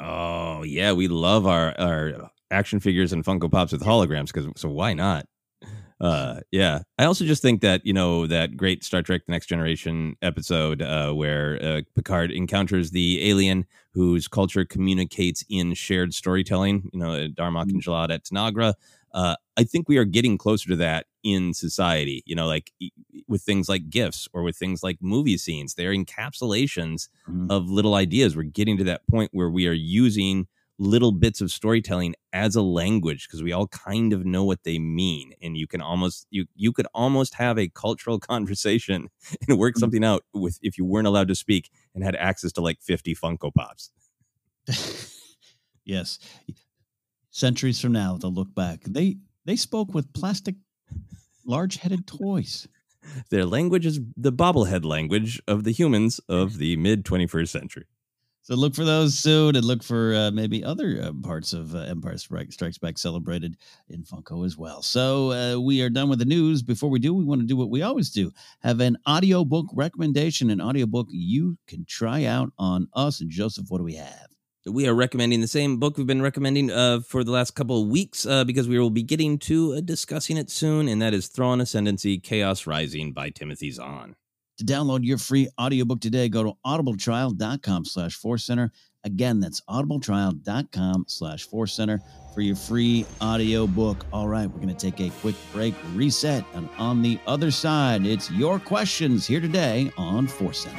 Oh, yeah, we love our, our action figures and Funko Pops with holograms, because so why not? Uh, yeah, I also just think that, you know, that great Star Trek The Next Generation episode uh, where uh, Picard encounters the alien whose culture communicates in shared storytelling, you know, Darmok and Jalad at Tanagra. Uh, I think we are getting closer to that in society, you know, like with things like GIFs or with things like movie scenes. They're encapsulations mm-hmm. of little ideas. We're getting to that point where we are using little bits of storytelling as a language, because we all kind of know what they mean, and you can almost you you could almost have a cultural conversation and work something out with if you weren't allowed to speak and had access to like fifty Funko Pops.
Yes, centuries from now they'll look back. They they spoke with plastic, large-headed toys.
Their language is the bobblehead language of the humans of the mid twenty-first century.
So look for those soon, and look for uh, maybe other uh, parts of uh, Empire Strike, Strikes Back celebrated in Funko as well. So uh, we are done with the news. Before we do, we want to do what we always do. Have an audiobook recommendation, an audiobook you can try out on us. And Joseph, what do we have?
We are recommending the same book we've been recommending uh, for the last couple of weeks uh, because we will be getting to uh, discussing it soon, and that is Thrawn Ascendancy, Chaos Rising by Timothy Zahn.
To download your free audiobook today, go to audibletrial.com slash force center. Again, that's audibletrial.com slash force center for your free audiobook. All right, we're going to take a quick break, reset, and on the other side, it's your questions here today on Force Center.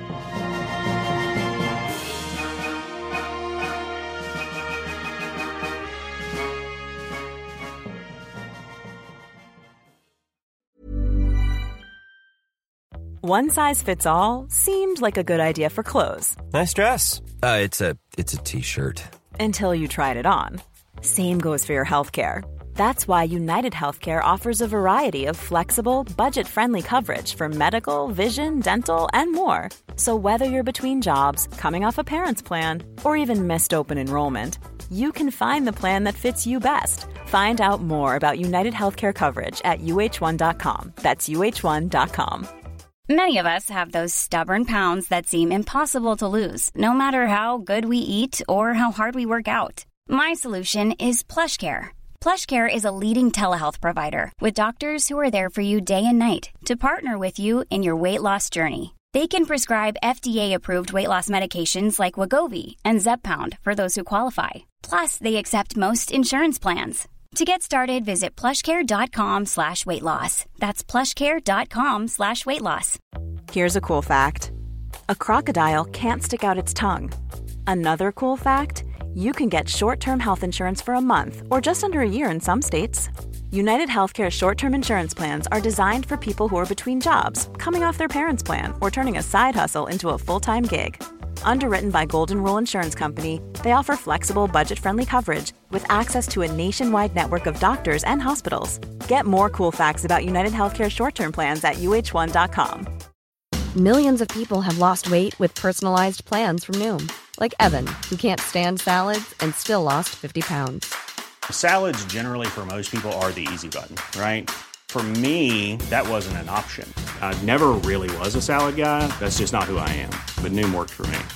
One size fits all seemed like a good idea for clothes.
Nice dress. Uh, it's a it's a t-shirt.
Until you tried it on. Same goes for your healthcare. That's why United Healthcare offers a variety of flexible, budget-friendly coverage for medical, vision, dental, and more. So whether you're between jobs, coming off a parent's plan, or even missed open enrollment, you can find the plan that fits you best. Find out more about United Healthcare coverage at U H one dot com. That's U H one dot com.
Many of us have those stubborn pounds that seem impossible to lose, no matter how good we eat or how hard we work out. My solution is PlushCare. PlushCare is a leading telehealth provider with doctors who are there for you day and night to partner with you in your weight loss journey. They can prescribe F D A-approved weight loss medications like Wegovy and Zepbound for those who qualify. Plus, they accept most insurance plans. To get started, visit plushcare.com slash weight loss. That's plushcare.com slash weight loss.
Here's a cool fact. A crocodile can't stick out its tongue. Another cool fact, you can get short-term health insurance for a month or just under a year in some states. United Healthcare short-term insurance plans are designed for people who are between jobs, coming off their parents' plan, or turning a side hustle into a full-time gig. Underwritten by Golden Rule Insurance Company, they offer flexible, budget-friendly coverage with access to a nationwide network of doctors and hospitals. Get more cool facts about United Healthcare short-term plans at U H one dot com.
Millions of people have lost weight with personalized plans from Noom. Like Evan, who can't stand salads and still lost fifty pounds.
Salads generally for most people are the easy button, right? For me, that wasn't an option. I never really was a salad guy. That's just not who I am. But Noom worked for me.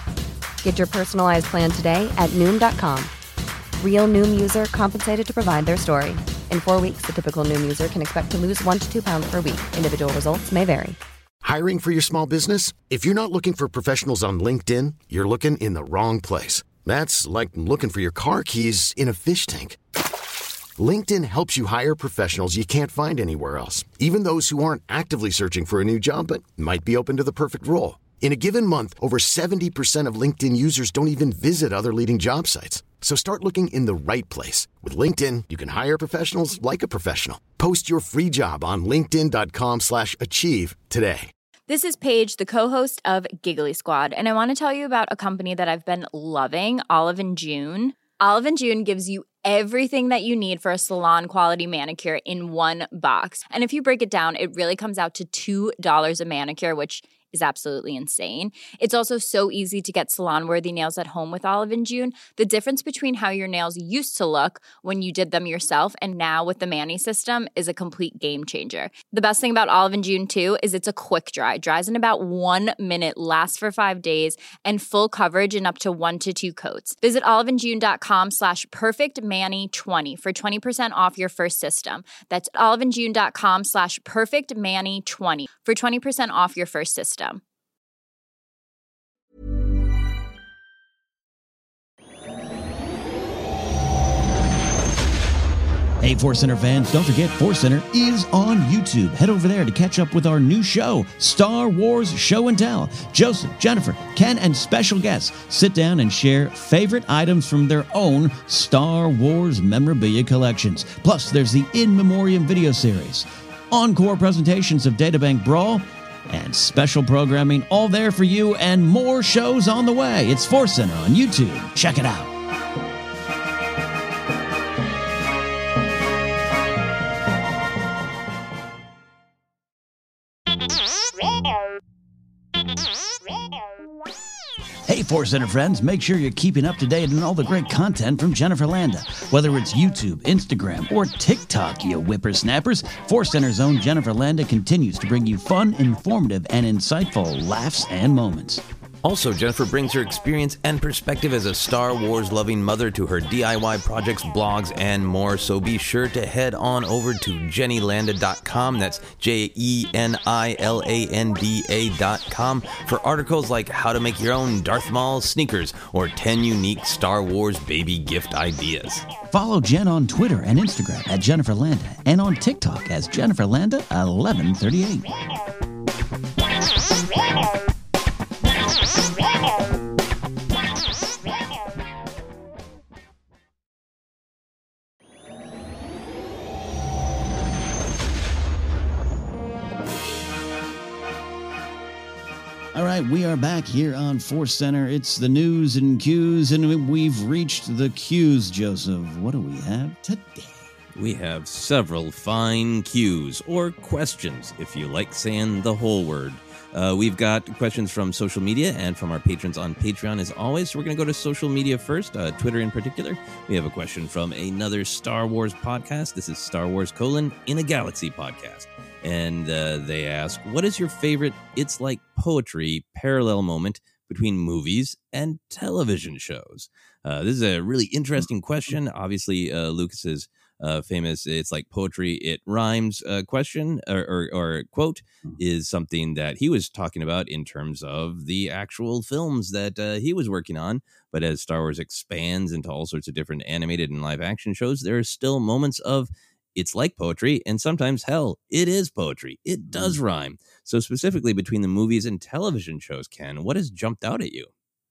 Get your personalized plan today at Noom dot com. Real Noom user compensated to provide their story. In four weeks, the typical Noom user can expect to lose one to two pounds per week. Individual results may vary.
Hiring for your small business? If you're not looking for professionals on LinkedIn, you're looking in the wrong place. That's like looking for your car keys in a fish tank. LinkedIn helps you hire professionals you can't find anywhere else, even those who aren't actively searching for a new job but might be open to the perfect role. In a given month, over seventy percent of LinkedIn users don't even visit other leading job sites. So start looking in the right place. With LinkedIn, you can hire professionals like a professional. Post your free job on linkedin.com slash achieve today.
This is Paige, the co-host of Giggly Squad, and I want to tell you about a company that I've been loving, Olive and June. Olive and June gives you everything that you need for a salon-quality manicure in one box. And if you break it down, it really comes out to two dollars a manicure, which is absolutely insane. It's also so easy to get salon-worthy nails at home with Olive and June. The difference between how your nails used to look when you did them yourself and now with the Mani system is a complete game changer. The best thing about Olive and June, too, is it's a quick dry. Dries in about one minute, lasts for five days, and full coverage in up to one to two coats. Visit oliveandjune.com slash perfectmani20 for twenty percent off your first system. That's oliveandjune.com slash perfectmani20 for twenty percent off your first system.
Hey, Force Center fans, don't forget Force Center is on YouTube. Head over there to catch up with our new show, Star Wars Show and Tell. Joseph, Jennifer, Ken, and special guests sit down and share favorite items from their own Star Wars memorabilia collections. Plus, there's the In Memoriam video series, encore presentations of Databank Brawl, and special programming all there for you, and more shows on the way. It's Force Center on YouTube. Check it out. Hey, Force Center friends, make sure you're keeping up to date on all the great content from Jennifer Landa. Whether it's YouTube, Instagram, or TikTok, you whippersnappers, Force Center's own Jennifer Landa continues to bring you fun, informative, and insightful laughs and moments.
Also, Jennifer brings her experience and perspective as a Star Wars-loving mother to her D I Y projects, blogs, and more. So be sure to head on over to jenny landa dot com. That's J E N I L A N D A dot com for articles like how to make your own Darth Maul sneakers or ten unique Star Wars baby gift ideas.
Follow Jen on Twitter and Instagram at Jennifer Landa and on TikTok as Jennifer Landa eleven thirty-eight. All right, we are back here on Force Center. It's the news and cues, and we've reached the cues, Joseph. What do we have today?
We have several fine cues, or questions, if you like saying the whole word. Uh, we've got questions from social media and from our patrons on Patreon, as always. So we're going to go to social media first, uh, Twitter in particular. We have a question from another Star Wars podcast. This is Star Wars colon in a Galaxy podcast. And uh, they ask, what is your favorite It's Like Poetry parallel moment between movies and television shows? Uh, this is a really interesting question. Obviously, uh, Lucas's uh, famous It's Like Poetry, It Rhymes uh, question or, or, or quote is something that he was talking about in terms of the actual films that uh, he was working on. But as Star Wars expands into all sorts of different animated and live action shows, there are still moments of it's like poetry, and sometimes, hell, it is poetry. It does rhyme. So specifically between the movies and television shows, Ken, what has jumped out at you?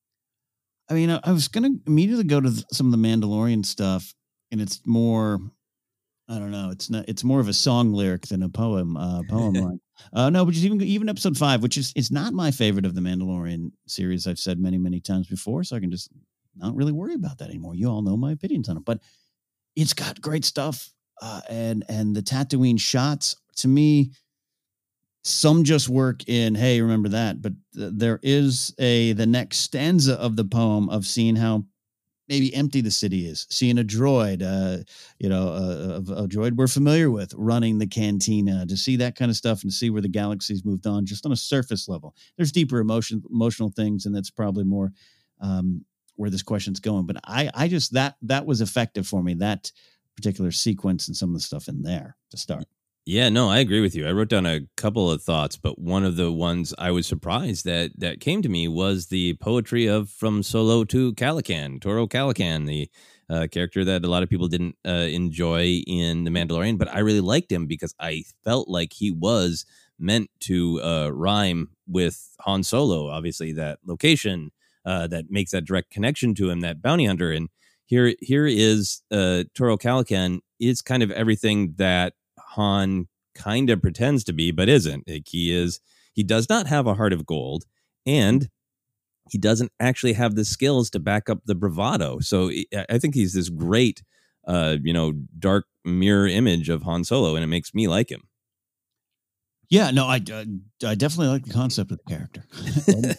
I mean, I was going to immediately go to some of the Mandalorian stuff, and it's more, I don't know, it's not, it's more of a song lyric than a poem, uh, poem line. Uh, no, but just even even episode five, which is it's not my favorite of the Mandalorian series. I've said many, many times before, so I can just not really worry about that anymore. You all know my opinions on it, but it's got great stuff. Uh, and and the Tatooine shots, to me, some just work in, hey, remember that. But th- there is a the next stanza of the poem of seeing how maybe empty the city is, seeing a droid, uh, you know, a, a, a droid we're familiar with running the cantina, to see that kind of stuff and to see where the galaxy's moved on just on a surface level. There's deeper emotion, emotional things, and that's probably more um, where this question's going. But I, I just that that was effective for me. That particular sequence and some of the stuff in there to start.
Yeah, no, I agree with you. I wrote down a couple of thoughts, but one of the ones I was surprised that that came to me was the poetry of From Solo to Calacan, Toro Calacan, the uh, character that a lot of people didn't uh, enjoy in The Mandalorian, but I really liked him because I felt like he was meant to uh, rhyme with Han Solo, obviously that location uh, that makes that direct connection to him, that bounty hunter. And Here, here is uh, Toro Calacan is kind of everything that Han kind of pretends to be, but isn't. Like he is, he does not have a heart of gold, and he doesn't actually have the skills to back up the bravado. So I think he's this great, uh, you know, dark mirror image of Han Solo, and it makes me like him.
Yeah, no, I, uh, I definitely like the concept of the character. and,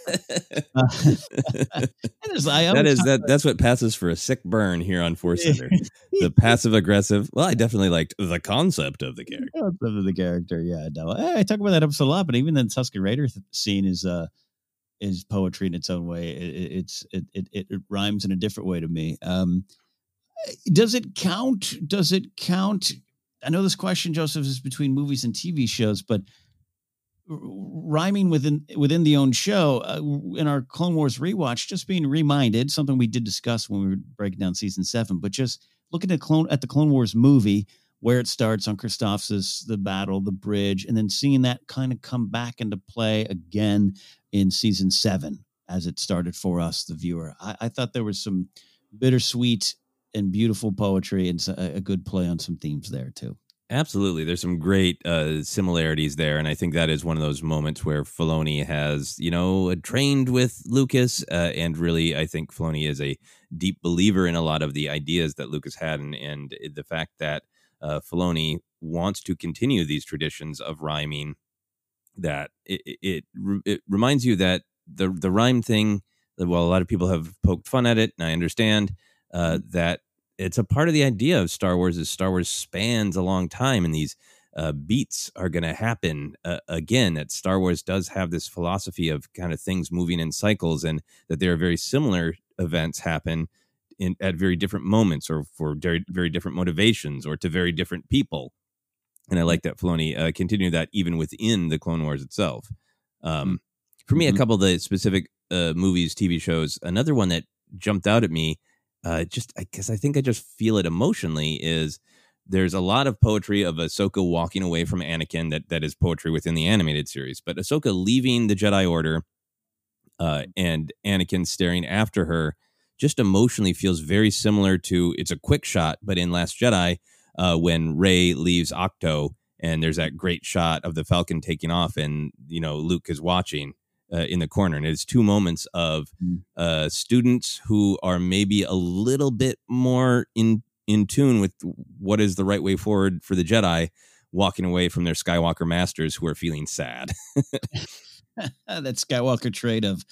uh, I
that is that. That's what passes for a sick burn here on Force Center. The passive aggressive. Well, I definitely liked the concept of the character.
The concept of the character. Yeah, no, I, I talk about that episode a lot, but even the Tusken Raider scene is uh is poetry in its own way. It, it's it, it it rhymes in a different way to me. Um, does it count? Does it count? I know this question, Joseph, is between movies and T V shows, but rhyming within within the own show uh, in our Clone Wars rewatch, just being reminded, something we did discuss when we were breaking down season seven, but just looking at clone at the Clone Wars movie where it starts on Christophsis, the battle, the bridge, and then seeing that kind of come back into play again in season seven as it started for us, the viewer. I, I thought there was some bittersweet and beautiful poetry and a, a good play on some themes there too.
Absolutely. There's some great uh, similarities there. And I think that is one of those moments where Filoni has, you know, trained with Lucas. Uh, and really, I think Filoni is a deep believer in a lot of the ideas that Lucas had. And, and the fact that uh, Filoni wants to continue these traditions of rhyming, that it, it, it reminds you that the, the rhyme thing while a lot of people have poked fun at it, and I understand uh, that it's a part of the idea of Star Wars is Star Wars spans a long time, and these uh, beats are going to happen uh, again. That Star Wars does have this philosophy of kind of things moving in cycles, and that there are very similar events happen in at very different moments, or for very, very different motivations, or to very different people. And I like that Filoni uh, continued that even within the Clone Wars itself. Um, for me, mm-hmm. a couple of the specific uh, movies, T V shows, another one that jumped out at me, uh, just because I think I just feel it emotionally, is there's a lot of poetry of Ahsoka walking away from Anakin that that is poetry within the animated series. But Ahsoka leaving the Jedi Order uh, and Anakin staring after her just emotionally feels very similar to, it's a quick shot, but in Last Jedi, uh, when Rey leaves Ahch-To, and there's that great shot of the Falcon taking off, and, you know, Luke is watching uh, in the corner. And it's two moments of uh, students who are maybe a little bit more in, in tune with what is the right way forward for the Jedi, walking away from their Skywalker masters who are feeling sad.
That Skywalker trait of,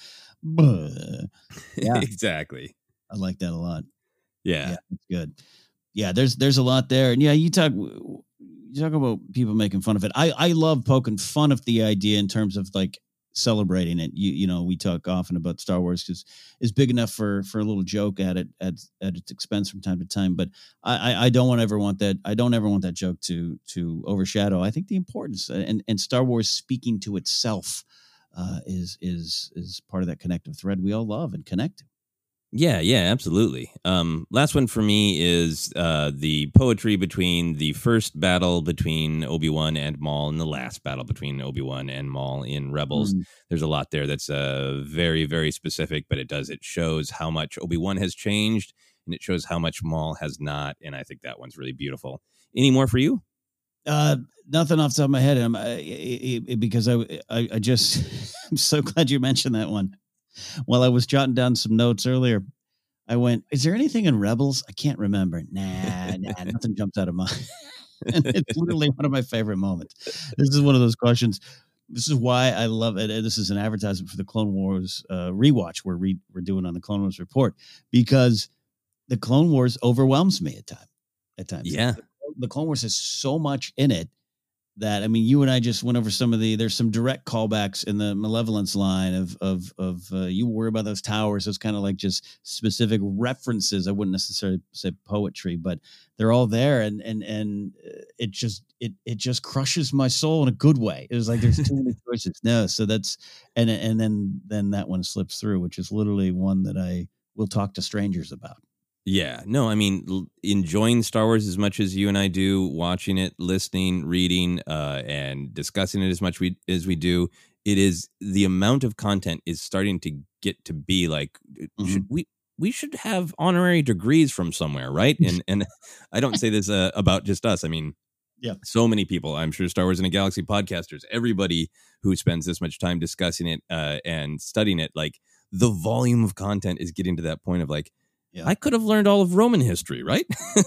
Buh. Yeah,
exactly.
I like that a lot.
Yeah,
yeah, it's good. Yeah, there's there's a lot there, and yeah, you talk you talk about people making fun of it. I I love poking fun of the idea in terms of like celebrating it. You you know, we talk often about Star Wars because it's big enough for for a little joke at it at at its expense from time to time. But I I, I don't want ever want that. I don't ever want that joke to to overshadow. I think the importance and and Star Wars speaking to itself uh, is is is part of that connective thread we all love and connect to.
Yeah, yeah, absolutely. Um, last one for me is uh, the poetry between the first battle between Obi-Wan and Maul and the last battle between Obi-Wan and Maul in Rebels. Mm. There's a lot there that's uh, very, very specific, but it does. It shows how much Obi-Wan has changed, and it shows how much Maul has not, and I think that one's really beautiful. Any more for you?
Uh, nothing off the top of my head, I'm, I, it, it, because I, I, I just, I'm so glad you mentioned that one. While I was jotting down some notes earlier, I went, is there anything in Rebels? I can't remember. Nah, nah, nothing jumps out of my and it's literally one of my favorite moments. This is one of those questions. This is why I love it. This is an advertisement for the Clone Wars uh, rewatch we're, re- we're doing on the Clone Wars Report, because the Clone Wars overwhelms me at, time, at times.
Yeah.
The, the Clone Wars has so much in it that, I mean, you and I just went over some of the, there's some direct callbacks in the Malevolence line of, of, of uh, you worry about those towers. Those kind of like just specific references. I wouldn't necessarily say poetry, but they're all there. And, and, and it just, it, it just crushes my soul in a good way. It was like, there's too many choices. No. So that's, and, and then, then that one slips through, which is literally one that I will talk to strangers about.
Yeah, no, I mean, l- enjoying Star Wars as much as you and I do, watching it, listening, reading, uh, and discussing it as much we, as we do, it is, the amount of content is starting to get to be like, mm-hmm. should we, we should have honorary degrees from somewhere, right? And and I don't say this uh, about just us. I mean,
yeah,
so many people, I'm sure Star Wars in a Galaxy podcasters, everybody who spends this much time discussing it uh, and studying it, like the volume of content is getting to that point of like, yeah. I could have learned all of Roman history, right?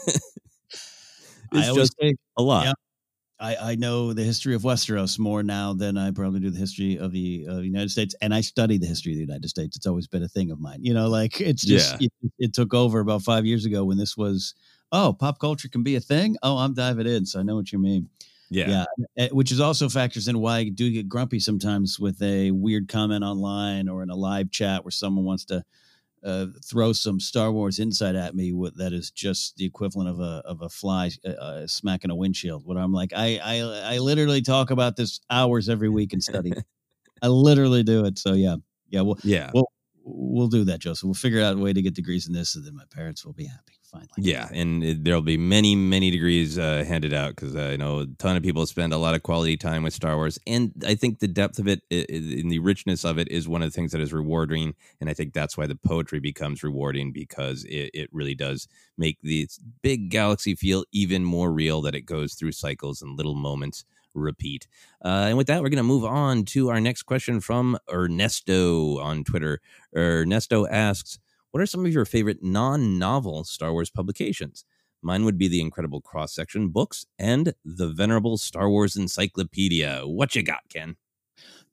It's
I
just
say,
a lot.
Yeah, I, I know the history of Westeros more now than I probably do the history of the, uh, United States. And I study the history of the United States. It's always been a thing of mine. You know, like it's just, yeah. it, it took over about five years ago when this was, oh, pop culture can be a thing. Oh, I'm diving in. So I know what you mean.
Yeah.
Yeah. Which is also factors in why I do get grumpy sometimes with a weird comment online or in a live chat where someone wants to Uh, throw some Star Wars insight at me with, that is just the equivalent of a of a fly uh, smacking a windshield. What I'm like, I, I I literally talk about this hours every week and study. I literally do it. So yeah, yeah, we'll
yeah,
we'll we'll do that, Joseph. We'll figure out a way to get degrees in this, and then my parents will be happy. Finally.
Yeah, and it, there'll be many, many degrees uh, handed out because uh, I know a ton of people spend a lot of quality time with Star Wars, and I think the depth of it, it, and the richness of it, is one of the things that is rewarding, and I think that's why the poetry becomes rewarding, because it, it really does make the big galaxy feel even more real, that it goes through cycles and little moments repeat. Uh, and with that, we're going to move on to our next question from Ernesto on Twitter. Ernesto asks, what are some of your favorite non-novel Star Wars publications? Mine would be the Incredible Cross-Section books and the venerable Star Wars Encyclopedia. What you got, Ken?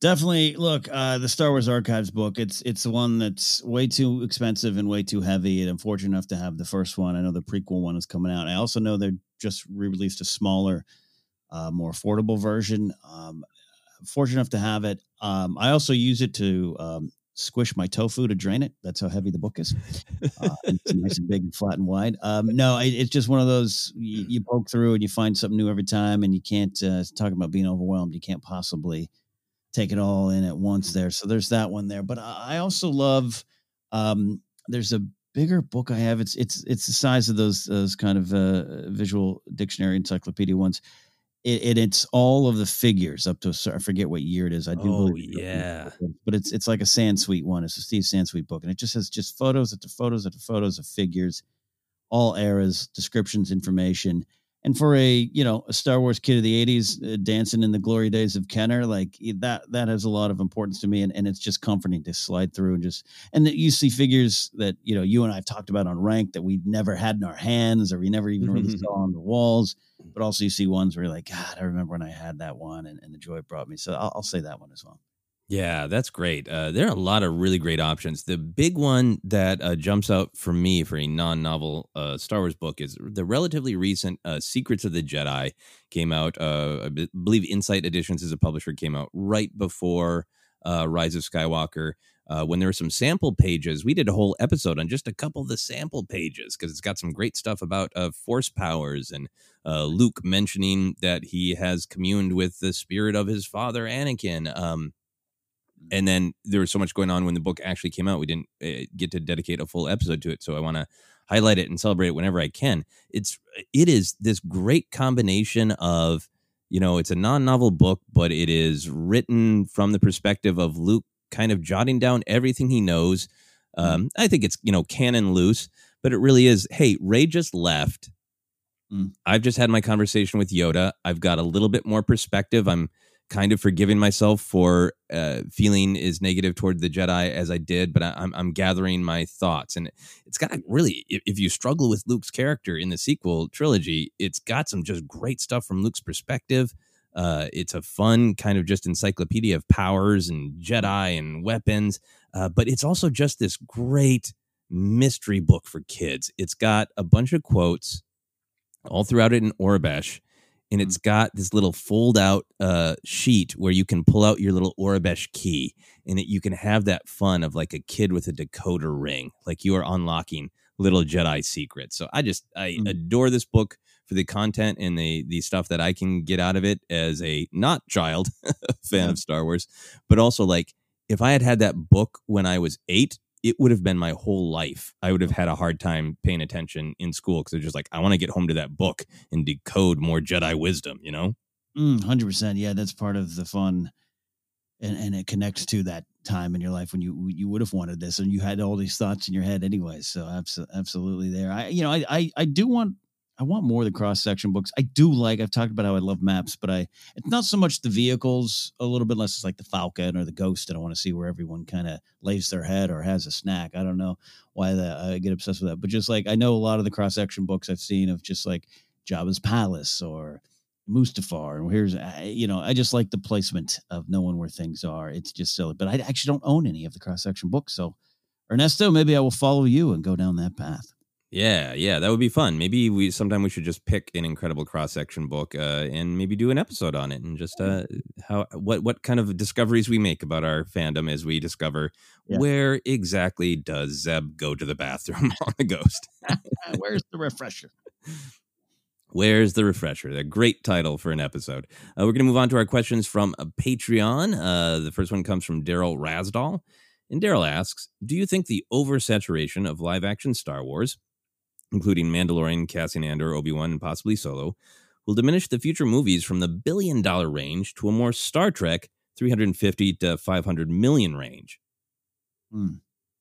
Definitely. Look, uh, the Star Wars Archives book, it's it's the one that's way too expensive and way too heavy. And I'm fortunate enough to have the first one. I know the prequel one is coming out. I also know they're just re-released a smaller, uh, more affordable version. Um, fortunate enough to have it. Um, I also use it to um, squish my tofu to drain it. That's how heavy the book is. Uh, it's nice and big and flat and wide. Um, no, it, it's just one of those, you, you poke through and you find something new every time, and you can't, uh, talking about being overwhelmed, you can't possibly take it all in at once there. So there's that one there. But I also love, um, there's a bigger book I have. It's, it's, it's the size of those, those kind of, uh, visual dictionary encyclopedia ones. It, it it's all of the figures up to a, I forget what year it is. I do
Oh,
believe,
yeah.
but it's, it's like a Sansweet one. It's a Steve Sansweet book. And it just has just photos after photos after photos of figures, all eras, descriptions, information. And for a, you know, a Star Wars kid of the eighties, uh, dancing in the glory days of Kenner, like that, that has a lot of importance to me. And, and it's just comforting to slide through and just, and that you see figures that, you know, you and I have talked about on Rank that we never had in our hands or we never even really saw on the walls. But also you see ones where you're like, God, I remember when I had that one and, and the joy it brought me. So I'll, I'll say that one as well.
Yeah, that's great. Uh, there are a lot of really great options. The big one that uh, jumps out for me for a non-novel uh, Star Wars book is the relatively recent uh, Secrets of the Jedi came out. Uh, I b- believe Insight Editions as a publisher came out right before uh, Rise of Skywalker. Uh, when there were some sample pages, we did a whole episode on just a couple of the sample pages because it's got some great stuff about uh, force powers and uh, Luke mentioning that he has communed with the spirit of his father, Anakin. Um, And then there was so much going on when the book actually came out. We didn't uh, get to dedicate a full episode to it. So I want to highlight it and celebrate it whenever I can. It's, it is this great combination of, you know, it's a non-novel book, but it is written from the perspective of Luke kind of jotting down everything he knows. Um, I think it's, you know, canon loose, but it really is, hey, Rey just left. Mm. I've just had my conversation with Yoda. I've got a little bit more perspective. I'm kind of forgiving myself for uh, feeling as negative toward the Jedi as I did, but I, I'm I'm gathering my thoughts. And it's got really, if, if you struggle with Luke's character in the sequel trilogy, it's got some just great stuff from Luke's perspective. Uh, it's a fun kind of just encyclopedia of powers and Jedi and weapons, uh, but it's also just this great mystery book for kids. It's got a bunch of quotes all throughout it in Aurebesh. And it's got this little fold out uh, sheet where you can pull out your little Aurebesh key, and it, you can have that fun of like a kid with a decoder ring, like you are unlocking little Jedi secrets. So I just, I mm. adore this book for the content and the, the stuff that I can get out of it as a not child fan yeah. of Star Wars, but also like if I had had that book when I was eight, it would have been my whole life. I would have had a hard time paying attention in school because it's just like, I want to get home to that book and decode more Jedi wisdom, you know?
Mm, one hundred percent. Yeah, that's part of the fun. And, and it connects to that time in your life when you you would have wanted this and you had all these thoughts in your head anyway. So abso- absolutely there. I, you know, I, I, I do want, I want more of the cross-section books. I do like, I've talked about how I love maps, but I, it's not so much the vehicles, a little bit less it's like the Falcon or the Ghost. And I want to see where everyone kind of lays their head or has a snack. I don't know why that I get obsessed with that, but just like, I know a lot of the cross-section books I've seen of just like Jabba's Palace or Mustafar. And here's, you know, I just like the placement of knowing where things are. It's just silly, but I actually don't own any of the cross-section books. So Ernesto, maybe I will follow you and go down that path.
Yeah, yeah, that would be fun. Maybe we sometime we should just pick an incredible cross-section book uh, and maybe do an episode on it and just uh, how what what kind of discoveries we make about our fandom as we discover yeah. where exactly does Zeb go to the bathroom on the Ghost?
Where's the refresher?
Where's the refresher? A great title for an episode. Uh, we're going to move on to our questions from Patreon. Uh, the first one comes from Daryl Rasdall. And Daryl asks, do you think the oversaturation of live-action Star Wars, including Mandalorian, Cassian Andor, Obi-Wan, and possibly Solo, will diminish the future movies from the billion-dollar range to a more Star Trek three hundred fifty to five hundred million range?
Hmm.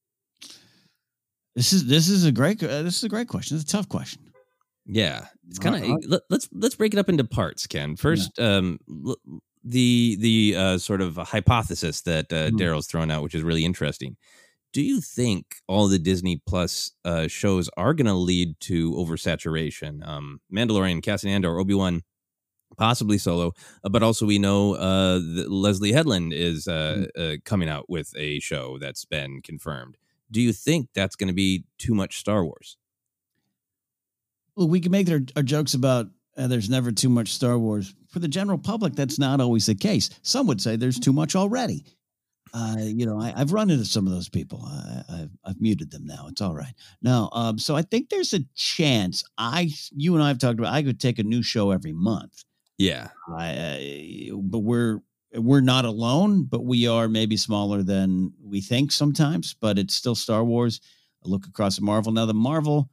This is this is a great uh, this is a great question. It's a tough question.
Yeah, it's kind of uh, let, let's let's break it up into parts, Ken. First, yeah. um, the the uh, sort of hypothesis that uh, mm-hmm. Daryl's thrown out, which is really interesting. Do you think all the Disney Plus uh, shows are going to lead to oversaturation? Um, Mandalorian, Cassian Andor, Obi-Wan, Possibly Solo, uh, but also we know uh, that Leslie Headland is uh, uh, coming out with a show that's been confirmed. Do you think that's going to be too much Star Wars?
Well, we can make our, our jokes about uh, there's never too much Star Wars. For the general public, that's not always the case. Some would say there's too much already. Uh, you know, I, I've run into some of those people. I, I've, I've muted them now. It's all right. Now, um, so I think there's a chance. I, you and I have talked about. I could take a new show every month.
Yeah,
I, uh, but we're we're not alone. But we are maybe smaller than we think sometimes. But it's still Star Wars. I look across at Marvel now. The Marvel,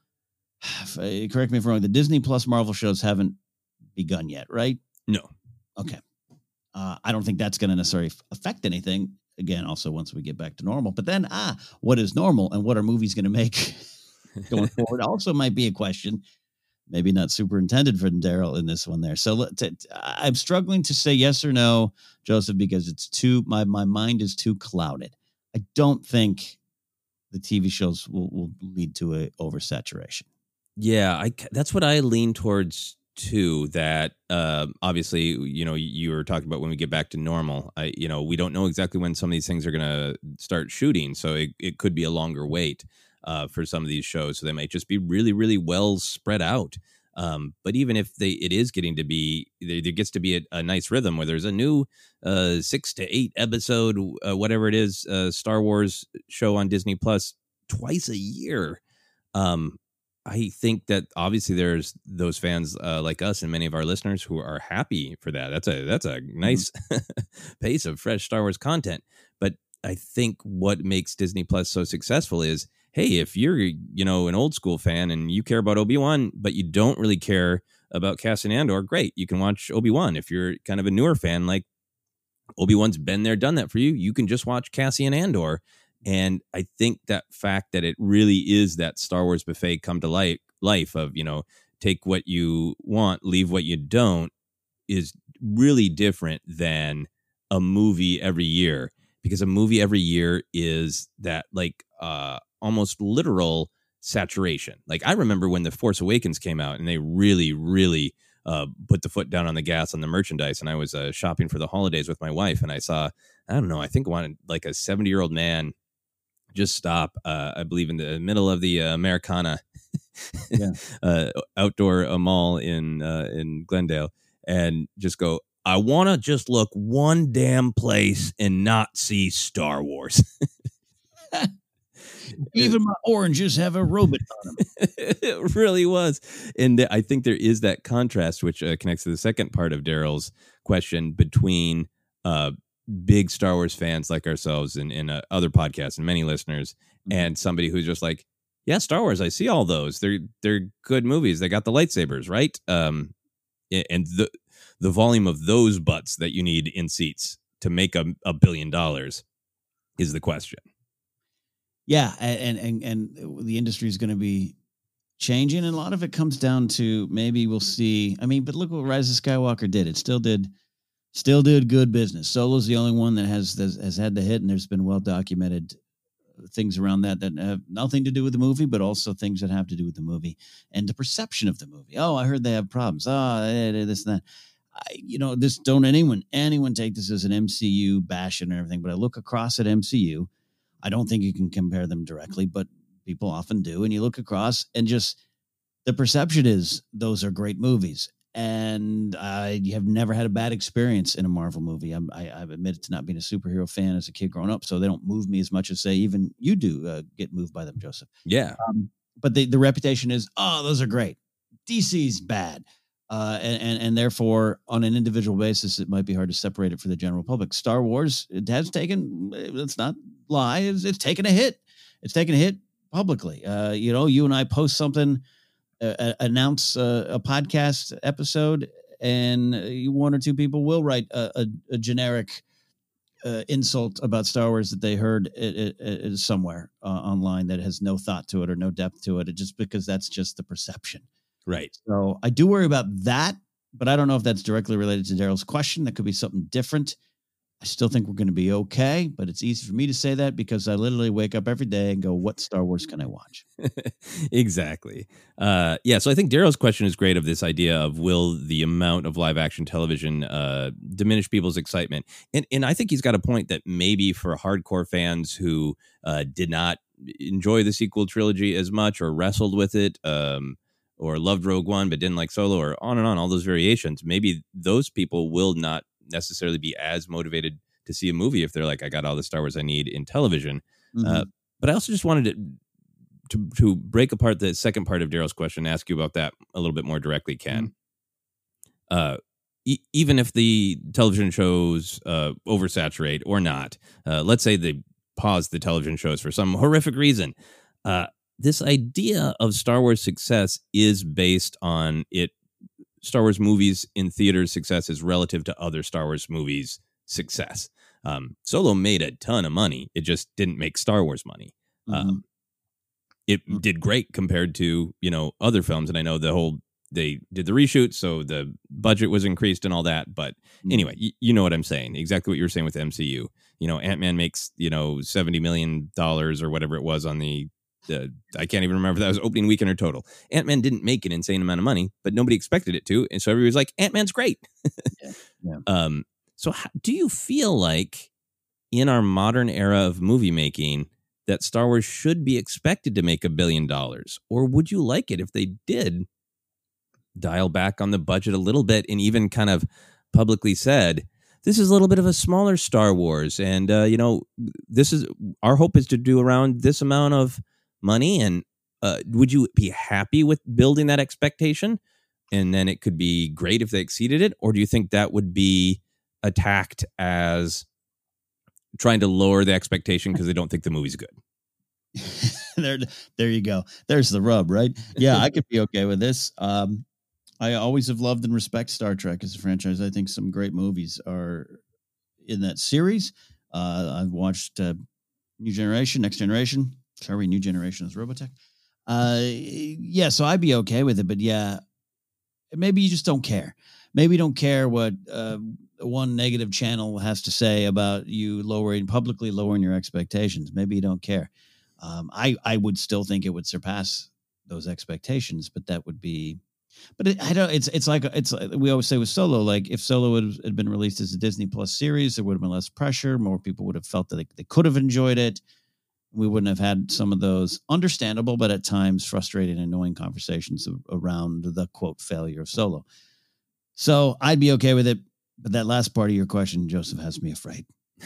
correct me if I'm wrong. The Disney Plus Marvel shows haven't begun yet, right?
No.
Okay. Uh, I don't think that's going to necessarily affect anything. Again, also once we get back to normal, but then, ah, what is normal and what are movies going to make going forward also might be a question. Maybe not super intended for Daryl in this one there. So t- t- I'm struggling to say yes or no, Joseph, because it's too, my, my mind is too clouded. I don't think the T V shows will, will lead to a oversaturation.
Yeah, I, that's what I lean towards too, that uh, obviously, you know, you were talking about when we get back to normal. I, you know, we don't know exactly when some of these things are going to start shooting, so it, it could be a longer wait uh, for some of these shows. So they might just be really, really well spread out. Um, but even if they, it is getting to be, there, there gets to be a, a nice rhythm where there's a new uh, six to eight episode, uh, whatever it is, uh, Star Wars show on Disney Plus twice a year. Um, I think that obviously there's those fans uh, like us and many of our listeners who are happy for that. That's a that's a nice mm-hmm. pace of fresh Star Wars content. But I think what makes Disney Plus so successful is, hey, if you're, you know, an old school fan and you care about Obi-Wan, but you don't really care about Cassian Andor, great, you can watch Obi-Wan. If you're kind of a newer fan, like Obi-Wan's been there, done that for you, you can just watch Cassian Andor. And I think that fact that it really is that Star Wars buffet come to life, life of, you know, take what you want, leave what you don't, is really different than a movie every year. Because a movie every year is that like uh, almost literal saturation. Like I remember when The Force Awakens came out and they really, really uh, put the foot down on the gas on the merchandise. And I was uh, shopping for the holidays with my wife and I saw, I don't know, I think I wanted like a seventy year old man just stop, uh, I believe in the middle of the uh, Americana yeah. uh, outdoor uh, mall in uh, in Glendale and just go, I want to just look one damn place and not see Star Wars.
Even my oranges have a robot on them.
It really was. And I think there is that contrast, which uh, connects to the second part of Daryl's question between uh, big Star Wars fans like ourselves and, and uh, other podcasts and many listeners, mm-hmm. and somebody who's just like, yeah, Star Wars, I see all those. They're they're good movies. They got the lightsabers, right? Um, and the the volume of those butts that you need in seats to make a, a billion dollars is the question.
Yeah, and and and the industry is going to be changing, and a lot of it comes down to maybe we'll see. I mean, but look what Rise of Skywalker did. It still did, still did good business. Solo's the only one that has has, has had the hit, and there's been well documented things around that that have nothing to do with the movie, but also things that have to do with the movie and the perception of the movie. Oh, I heard they have problems. Oh, this and that. I, you know, this don't anyone anyone take this as an M C U bashing and everything. But I look across at M C U. I don't think you can compare them directly, but people often do. And you look across and just the perception is those are great movies. And I have never had a bad experience in a Marvel movie. I'm, I, I've admitted to not being a superhero fan as a kid growing up, so they don't move me as much as, say, even you do uh, get moved by them, Joseph.
Yeah.
Um, but the, the reputation is, oh, those are great. D C's bad. Uh, and, and, and therefore, on an individual basis, it might be hard to separate it for the general public. Star Wars, it has taken, let's not lie, it's, it's taken a hit. It's taken a hit publicly. Uh, you know, you and I post something, uh, announce uh, a podcast episode, and one or two people will write a, a, a generic uh, insult about Star Wars that they heard it, it, it somewhere uh, online that has no thought to it or no depth to it, just because that's just the perception.
Right.
So I do worry about that, but I don't know if that's directly related to Daryl's question. That could be something different. I still think we're going to be okay, but it's easy for me to say that because I literally wake up every day and go, what Star Wars can I watch?
Exactly. Uh, yeah, so I think Daryl's question is great of this idea of will the amount of live action television uh, diminish people's excitement? And and I think he's got a point that maybe for hardcore fans who uh, did not enjoy the sequel trilogy as much or wrestled with it um, or loved Rogue One but didn't like Solo or on and on, all those variations, maybe those people will not necessarily be as motivated to see a movie if they're like, I got all the Star Wars I need in television. Mm-hmm. Uh, but I also just wanted to, to to break apart the second part of Daryl's question and ask you about that a little bit more directly, Ken. Mm-hmm. Uh, e- even if the television shows uh, oversaturate or not, uh, let's say they pause the television shows for some horrific reason. Uh, this idea of Star Wars success is based on it Star Wars movies in theaters success is relative to other Star Wars movies success. Um, Solo made a ton of money. It just didn't make Star Wars money. Mm-hmm. Um, it mm-hmm. did great compared to, you know, other films. And I know the whole, they did the reshoot, so the budget was increased and all that. But mm-hmm. anyway, y- you know what I'm saying. Exactly what you were saying with the M C U. You know, Ant-Man makes, you know, seventy million dollars or whatever it was on the Uh, I can't even remember if that was opening weekend or total. Ant-Man didn't make an insane amount of money, but nobody expected it to. And so everybody was like, Ant-Man's great. yeah, yeah. Um, so how, do you feel like in our modern era of movie making that Star Wars should be expected to make a billion dollars? Or would you like it if they did dial back on the budget a little bit and even kind of publicly said, this is a little bit of a smaller Star Wars. And, uh, you know, this is our hope is to do around this amount of money, and uh, would you be happy with building that expectation and then it could be great if they exceeded it? Or do you think that would be attacked as trying to lower the expectation because they don't think the movie's good?
there there you go. There's the rub, right? Yeah, I could be okay with this. Um, I always have loved and respect Star Trek as a franchise. I think some great movies are in that series. Uh, I've watched uh, New Generation, Next Generation. Sorry, New Generation is Robotech. Uh, yeah, so I'd be okay with it, but yeah, maybe you just don't care. Maybe you don't care what uh, one negative channel has to say about you lowering, publicly lowering your expectations. Maybe you don't care. Um, I, I would still think it would surpass those expectations, but that would be, but it, I don't, it's, it's like, it's, we always say with Solo, like if Solo had, had been released as a Disney Plus series, there would have been less pressure. More people would have felt that they, they could have enjoyed it. We wouldn't have had some of those understandable, but at times frustrating, annoying conversations around the quote failure of Solo. So I'd be okay with it. But that last part of your question, Joseph, has me afraid.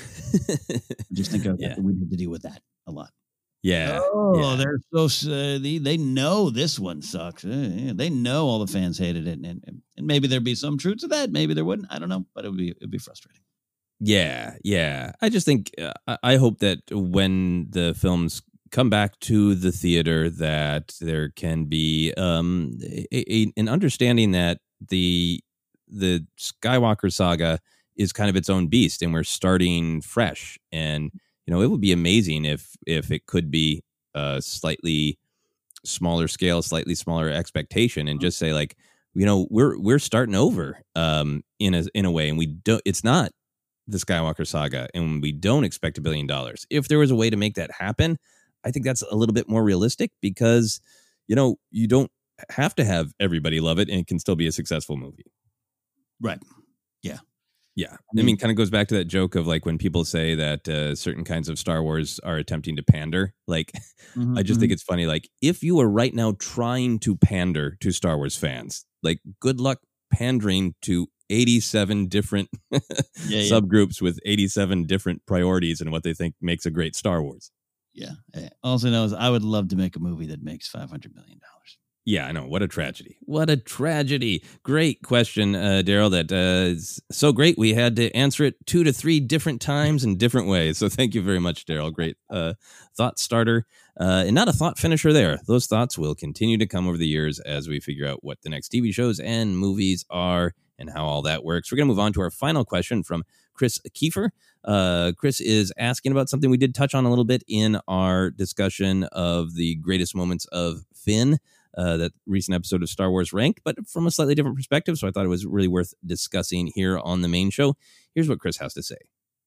Just think of yeah. that we need to deal with that a lot.
Yeah.
Oh,
yeah.
they're so uh, they, they know this one sucks. Uh, they know all the fans hated it, and, and and maybe there'd be some truth to that. Maybe there wouldn't. I don't know, but it would be it'd be frustrating.
Yeah, yeah. I just think uh, I hope that when the films come back to the theater, that there can be um, a, a, an understanding that the the Skywalker saga is kind of its own beast, and we're starting fresh. And you know, it would be amazing if if it could be a slightly smaller scale, slightly smaller expectation, and just say like, you know, we're we're starting over um, in a in a way, and we don't. It's not the Skywalker saga, and we don't expect a billion dollars. If there was a way to make that happen, I think that's a little bit more realistic because, you know, you don't have to have everybody love it and it can still be a successful movie.
Right. Yeah.
Yeah. I mean, kind of goes back to that joke of like when people say that uh, certain kinds of Star Wars are attempting to pander. Like, mm-hmm, I just mm-hmm. think it's funny. Like, if you are right now trying to pander to Star Wars fans, like, good luck pandering to eighty-seven different yeah, yeah. subgroups with eighty-seven different priorities and what they think makes a great Star Wars.
Yeah. Also knows I would love to make a movie that makes five hundred million dollars.
Yeah, I know. What a tragedy. What a tragedy. Great question, uh, Daryl. That uh, is so great. We had to answer it two to three different times in different ways. So thank you very much, Daryl. Great uh, thought starter uh, and not a thought finisher there. Those thoughts will continue to come over the years as we figure out what the next T V shows and movies are and how all that works. We're going to move on to our final question from Chris Kiefer. Uh, Chris is asking about something we did touch on a little bit in our discussion of the greatest moments of Finn. Uh, that recent episode of Star Wars Ranked, but from a slightly different perspective. So I thought it was really worth discussing here on the main show. Here's what Chris has to say.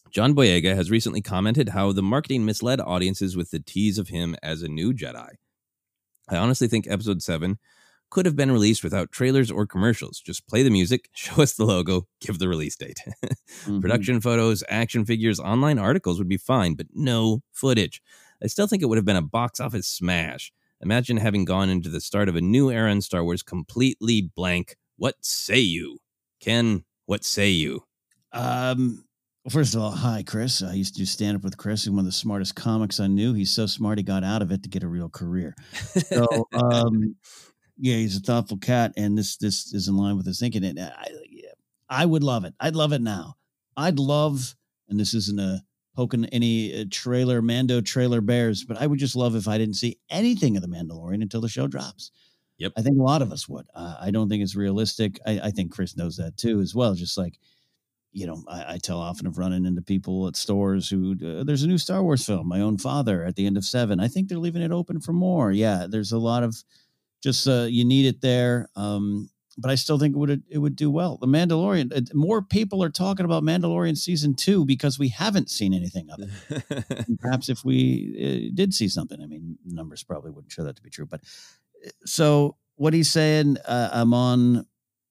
John Boyega has recently commented how the marketing misled audiences with the tease of him as a new Jedi. I honestly think Episode seven could have been released without trailers or commercials. Just play the music, show us the logo, give the release date. mm-hmm. Production photos, action figures, online articles would be fine, but no footage. I still think it would have been a box office smash. Imagine having gone into the start of a new era in Star Wars completely blank. What say you? Ken, what say you?
Um... First of all, hi, Chris. I used to do stand-up with Chris, and one of the smartest comics I knew. He's so smart, he got out of it to get a real career. So, um, yeah, he's a thoughtful cat, and this this is in line with his thinking. And I, I would love it. I'd love it now. I'd love, and this isn't a poking any trailer, Mando trailer bears, but I would just love if I didn't see anything of The Mandalorian until the show drops.
Yep.
I think a lot of us would. Uh, I don't think it's realistic. I, I think Chris knows that, too, as well. Just like, you know, I, I tell often of running into people at stores who uh, there's a new Star Wars film. My own father at the end of seven. I think they're leaving it open for more. Yeah, there's a lot of just uh, you need it there. Um, but I still think it would it would do well. The Mandalorian. Uh, more people are talking about Mandalorian season two because we haven't seen anything of it. Perhaps if we uh, did see something, I mean, numbers probably wouldn't show that to be true. But so what he's saying, uh, I'm on.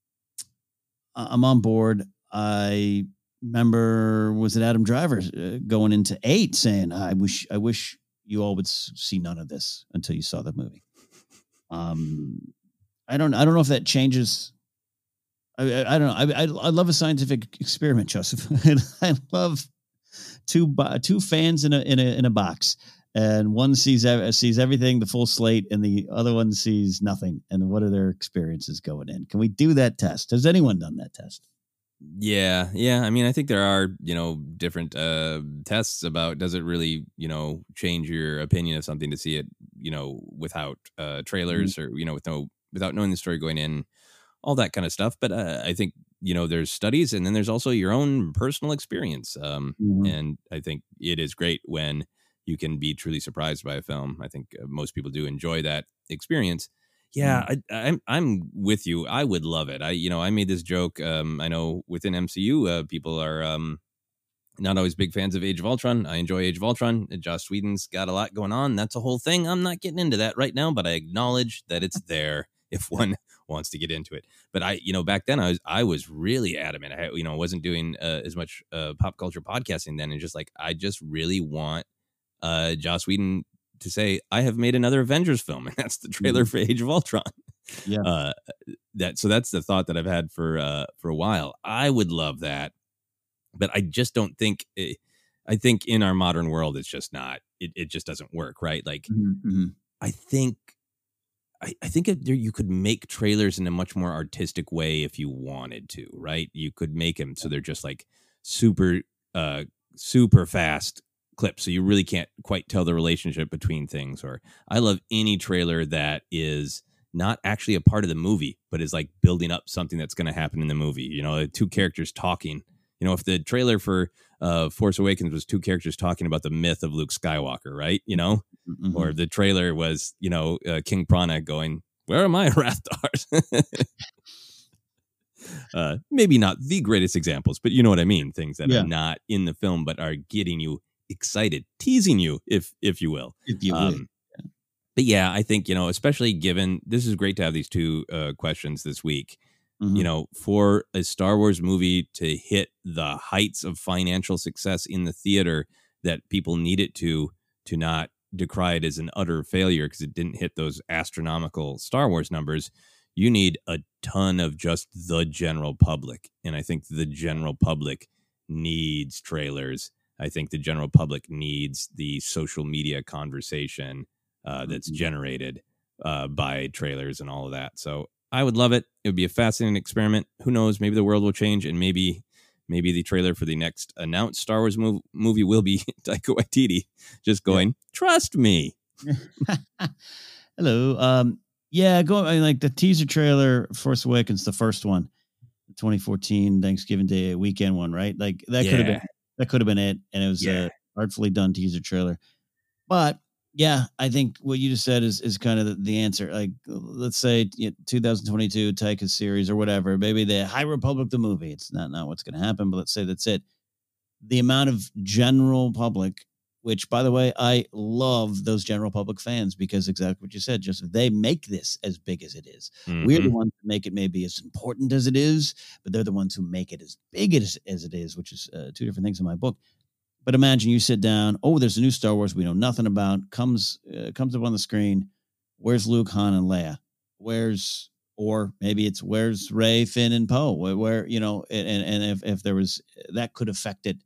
I'm on board. I remember, was it Adam Driver uh, going into eight saying, I wish, I wish you all would s- see none of this until you saw the movie. Um, I don't, I don't know if that changes. I, I, I don't know. I, I, I love a scientific experiment, Joseph. I love two, two fans in a, in a, in a box, and one sees, sees everything, the full slate, and the other one sees nothing. And what are their experiences going in? Can we do that test? Has anyone done that test?
Yeah, yeah. I mean, I think there are, you know, different uh, tests about does it really, you know, change your opinion of something to see it, you know, without uh, trailers mm-hmm. or, you know, with no without knowing the story going in, all that kind of stuff. But uh, I think, you know, there's studies and then there's also your own personal experience. Um, mm-hmm. And I think it is great when you can be truly surprised by a film. I think uh, most people do enjoy that experience. Yeah, I, I'm I'm with you. I would love it. I you know I made this joke. Um, I know within M C U, uh, people are um, not always big fans of Age of Ultron. I enjoy Age of Ultron. Joss Whedon's got a lot going on. That's a whole thing. I'm not getting into that right now, but I acknowledge that it's there if one wants to get into it. But I, you know, back then I was I was really adamant. I you know wasn't doing uh, as much uh, pop culture podcasting then, and just like I just really want uh, Joss Whedon to say, I have made another Avengers film, and that's the trailer mm-hmm. for Age of Ultron.
Yeah.
Uh, that so that's the thought that I've had for uh, for a while. I would love that, but I just don't think. It, I think in our modern world, it's just not. It it just doesn't work, right? Like,
mm-hmm.
I think, I I think it, there, you could make trailers in a much more artistic way if you wanted to, right? You could make them so they're just like super, uh, super fast clips, so you really can't quite tell the relationship between things. Or I love any trailer that is not actually a part of the movie, but is like building up something that's going to happen in the movie. You know, two characters talking. You know, if the trailer for uh, Force Awakens was two characters talking about the myth of Luke Skywalker, right? You know, mm-hmm. or the trailer was, you know, uh, King Prana going, "Where are my Rathdars?" uh, maybe not the greatest examples, but you know what I mean. Things that yeah. are not in the film, but are getting you excited, teasing you, if if you will.
If you
um,
will. Yeah.
But yeah, I think, you know, especially given this is great to have these two uh, questions this week. Mm-hmm. You know, for a Star Wars movie to hit the heights of financial success in the theater that people need it to, to not decry it as an utter failure because it didn't hit those astronomical Star Wars numbers, you need a ton of just the general public. And I think the general public needs trailers. I think the general public needs the social media conversation uh, that's generated uh, by trailers and all of that. So I would love it. It would be a fascinating experiment. Who knows? Maybe the world will change, and maybe maybe the trailer for the next announced Star Wars mov- movie will be Taika Waititi just going, yeah. "Trust me."
Hello. Um, yeah, go I mean, like the teaser trailer, Force Awakens, the first one, twenty fourteen Thanksgiving Day weekend one, right? Like that
yeah.
could have been. That could have been it, and it was
yeah.
a artfully done teaser trailer. But yeah, I think what you just said is is kind of the, the answer. Like, let's say you know, twenty twenty-two Taika series or whatever, maybe the High Republic the movie. It's not not what's going to happen, but let's say that's it. the amount of general public, which, by the way, I love those general public fans because exactly what you said, Joseph, they make this as big as it is. Mm-hmm. We're the ones who make it maybe as important as it is, but they're the ones who make it as big as, as it is, which is uh, two different things in my book. But imagine you sit down, oh, there's a new Star Wars we know nothing about, comes uh, comes up on the screen. Where's Luke, Han, and Leia? Where's, or maybe it's where's Rey, Finn, and Poe? Where, where, you know, and, and if, if there was, that could affect it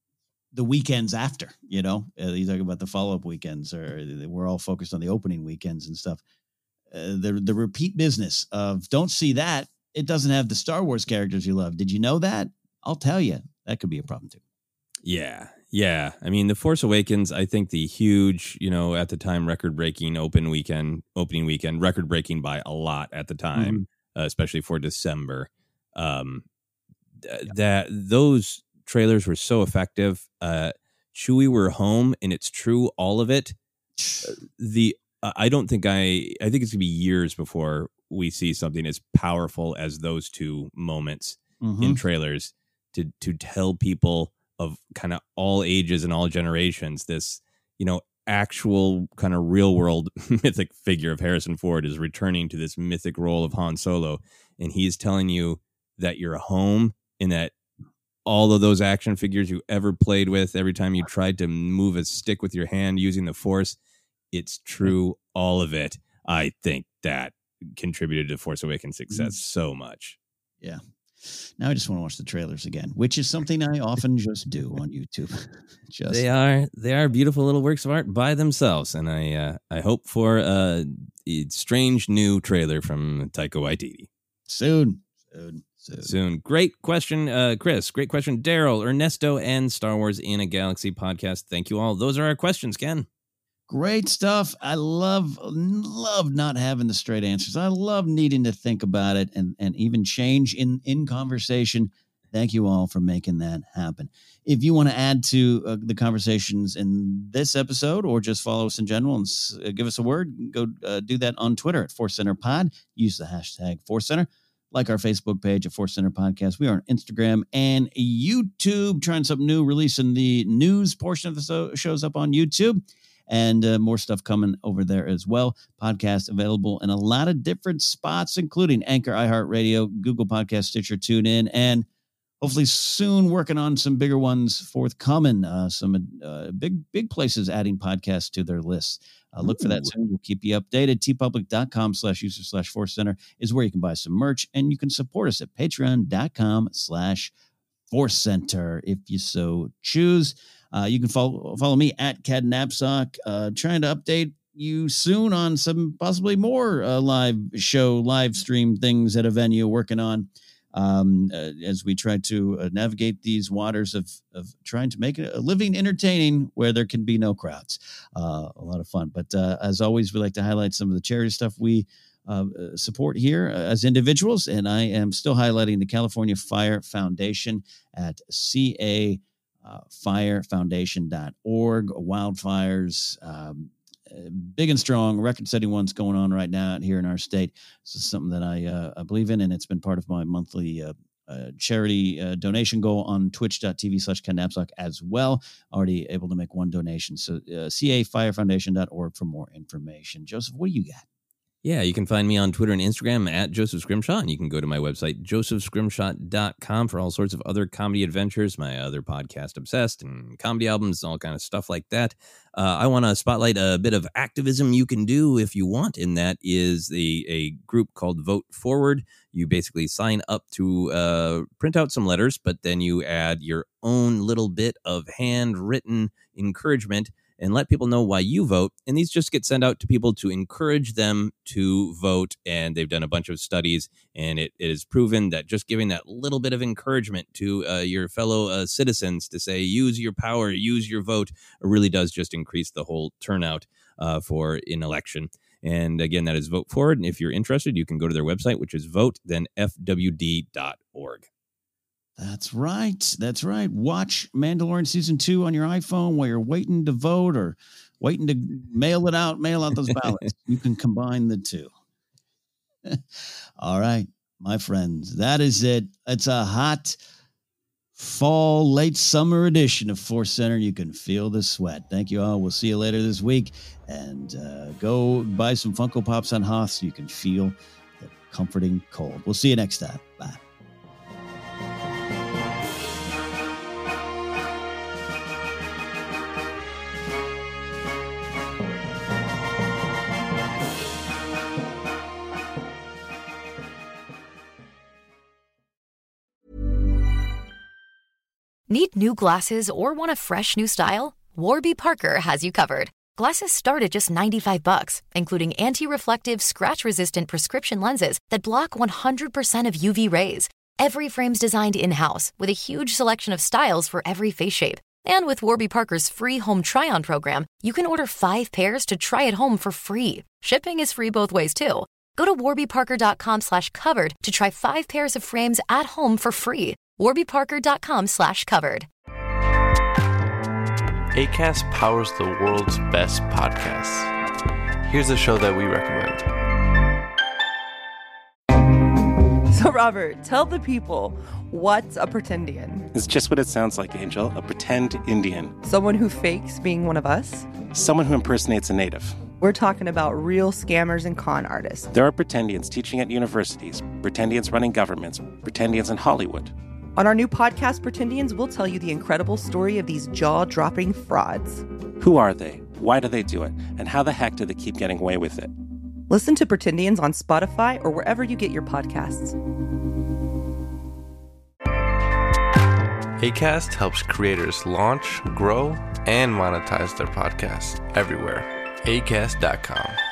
the weekends after, you know, uh, you talk about the follow-up weekends, or we're all focused on the opening weekends and stuff. Uh, the the repeat business of don't see that, it doesn't have the Star Wars characters you love. Did you know that? I'll tell you, that could be a problem too.
Yeah. Yeah. I mean, The Force Awakens, I think the huge, you know, at the time, record-breaking open weekend, opening weekend, record-breaking by a lot at the time, mm-hmm. uh, especially for December. Um, th- yeah. That those trailers were so effective. Uh, Chewie were home, and it's true, all of it. Uh, the uh, I don't think I, I think it's gonna be years before we see something as powerful as those two moments mm-hmm. in trailers to to tell people of kind of all ages and all generations, this, you know, actual kind of real world mythic figure of Harrison Ford is returning to this mythic role of Han Solo. And he's telling you that you're home, and that all of those action figures you ever played with, every time you tried to move a stick with your hand using the Force, it's true, all of it. I think that contributed to Force Awakens' success mm-hmm. so much.
Yeah. Now I just want to watch the trailers again, which is something I often just do on YouTube. just
They are they are beautiful little works of art by themselves, and I uh, I hope for a, a strange new trailer from Taika Waititi
soon. Soon. Soon.
Soon. Great question, uh, Chris. Great question, Daryl, Ernesto, and Star Wars in a Galaxy podcast. Thank you all. Those are our questions, Ken.
Great stuff. I love, love not having the straight answers. I love needing to think about it and, and even change in, in conversation. Thank you all for making that happen. If you want to add to uh, the conversations in this episode, or just follow us in general and uh, give us a word, go uh, do that on Twitter at Force Center Pod. Use the hashtag Force Center. Like our Facebook page at Force Center Podcast. We are on Instagram and YouTube, trying something new, releasing the news portion of the so- shows up on YouTube. And uh, more stuff coming over there as well. Podcast available in a lot of different spots, including Anchor, iHeartRadio, Google Podcast, Stitcher, TuneIn, and hopefully soon working on some bigger ones forthcoming. Uh, some uh, big, big places adding podcasts to their lists. Uh, look Ooh. for that soon. We'll keep you updated. tpublic.com slash user slash Force Center is where you can buy some merch, and you can support us at patreon.com slash Force Center if you so choose. Uh, you can follow follow me at Cad Knapsack, uh, trying to update you soon on some possibly more uh, live show, live stream things at a venue working on um, uh, as we try to uh, navigate these waters of, of trying to make it a living entertaining where there can be no crowds. Uh, a lot of fun. But uh, as always, we like to highlight some of the charity stuff we uh, support here as individuals. And I am still highlighting the California Fire Foundation at C A Uh, fire foundation dot org. Wildfires, um, uh, big and strong, record-setting ones going on right now here in our state. This is something that I, uh, I believe in, and it's been part of my monthly uh, uh, charity uh, donation goal on twitch.tv slash Ken Knapsack as well. Already able to make one donation. So uh, C A fire foundation dot org for more information. Joseph, what do you got?
Yeah, you can find me on Twitter and Instagram at Joseph Scrimshaw, and you can go to my website, joseph scrimshaw dot com, for all sorts of other comedy adventures, my other podcast, Obsessed, and comedy albums, all kind of stuff like that. Uh, I want to spotlight a bit of activism you can do if you want, and that is a, a group called Vote Forward. You basically sign up to uh, print out some letters, but then you add your own little bit of handwritten encouragement and let people know why you vote. And these just get sent out to people to encourage them to vote. And they've done a bunch of studies, and it, it is proven that just giving that little bit of encouragement to uh, your fellow uh, citizens to say, use your power, use your vote, really does just increase the whole turnout uh, for an election. And again, that is Vote Forward. And if you're interested, you can go to their website, which is vote, then F W D dot org.
That's right. That's right. Watch Mandalorian Season two on your iPhone while you're waiting to vote or waiting to mail it out, mail out those ballots. You can combine the two. All right, my friends, that is it. It's a hot fall, late summer edition of Force Center. You can feel the sweat. Thank you all. We'll see you later this week. And uh, go buy some Funko Pops on Hoth so you can feel the comforting cold. We'll see you next time. Bye.
Need new glasses or want a fresh new style? Warby Parker has you covered. Glasses start at just ninety-five bucks, including anti-reflective, scratch-resistant prescription lenses that block one hundred percent of U V rays. Every frame's designed in-house with a huge selection of styles for every face shape. And with Warby Parker's free home try-on program, you can order five pairs to try at home for free. Shipping is free both ways, too. Go to warbyparker.com slash covered to try five pairs of frames at home for free. warbyparker.com slash covered.
Acast powers the world's best podcasts. Here's a show that we recommend.
So, Robert, tell the people, what's a pretendian?
It's just what it sounds like, Angel. A pretend Indian.
Someone who fakes being one of us?
Someone who impersonates a native.
We're talking about real scammers and con artists.
There are pretendians teaching at universities, pretendians running governments, pretendians in Hollywood.
On our new podcast, Pretendians, we'll tell you the incredible story of these jaw-dropping frauds.
Who are they? Why do they do it? And how the heck do they keep getting away with it?
Listen to Pretendians on Spotify or wherever you get your podcasts.
Acast helps creators launch, grow, and monetize their podcasts everywhere. Acast dot com.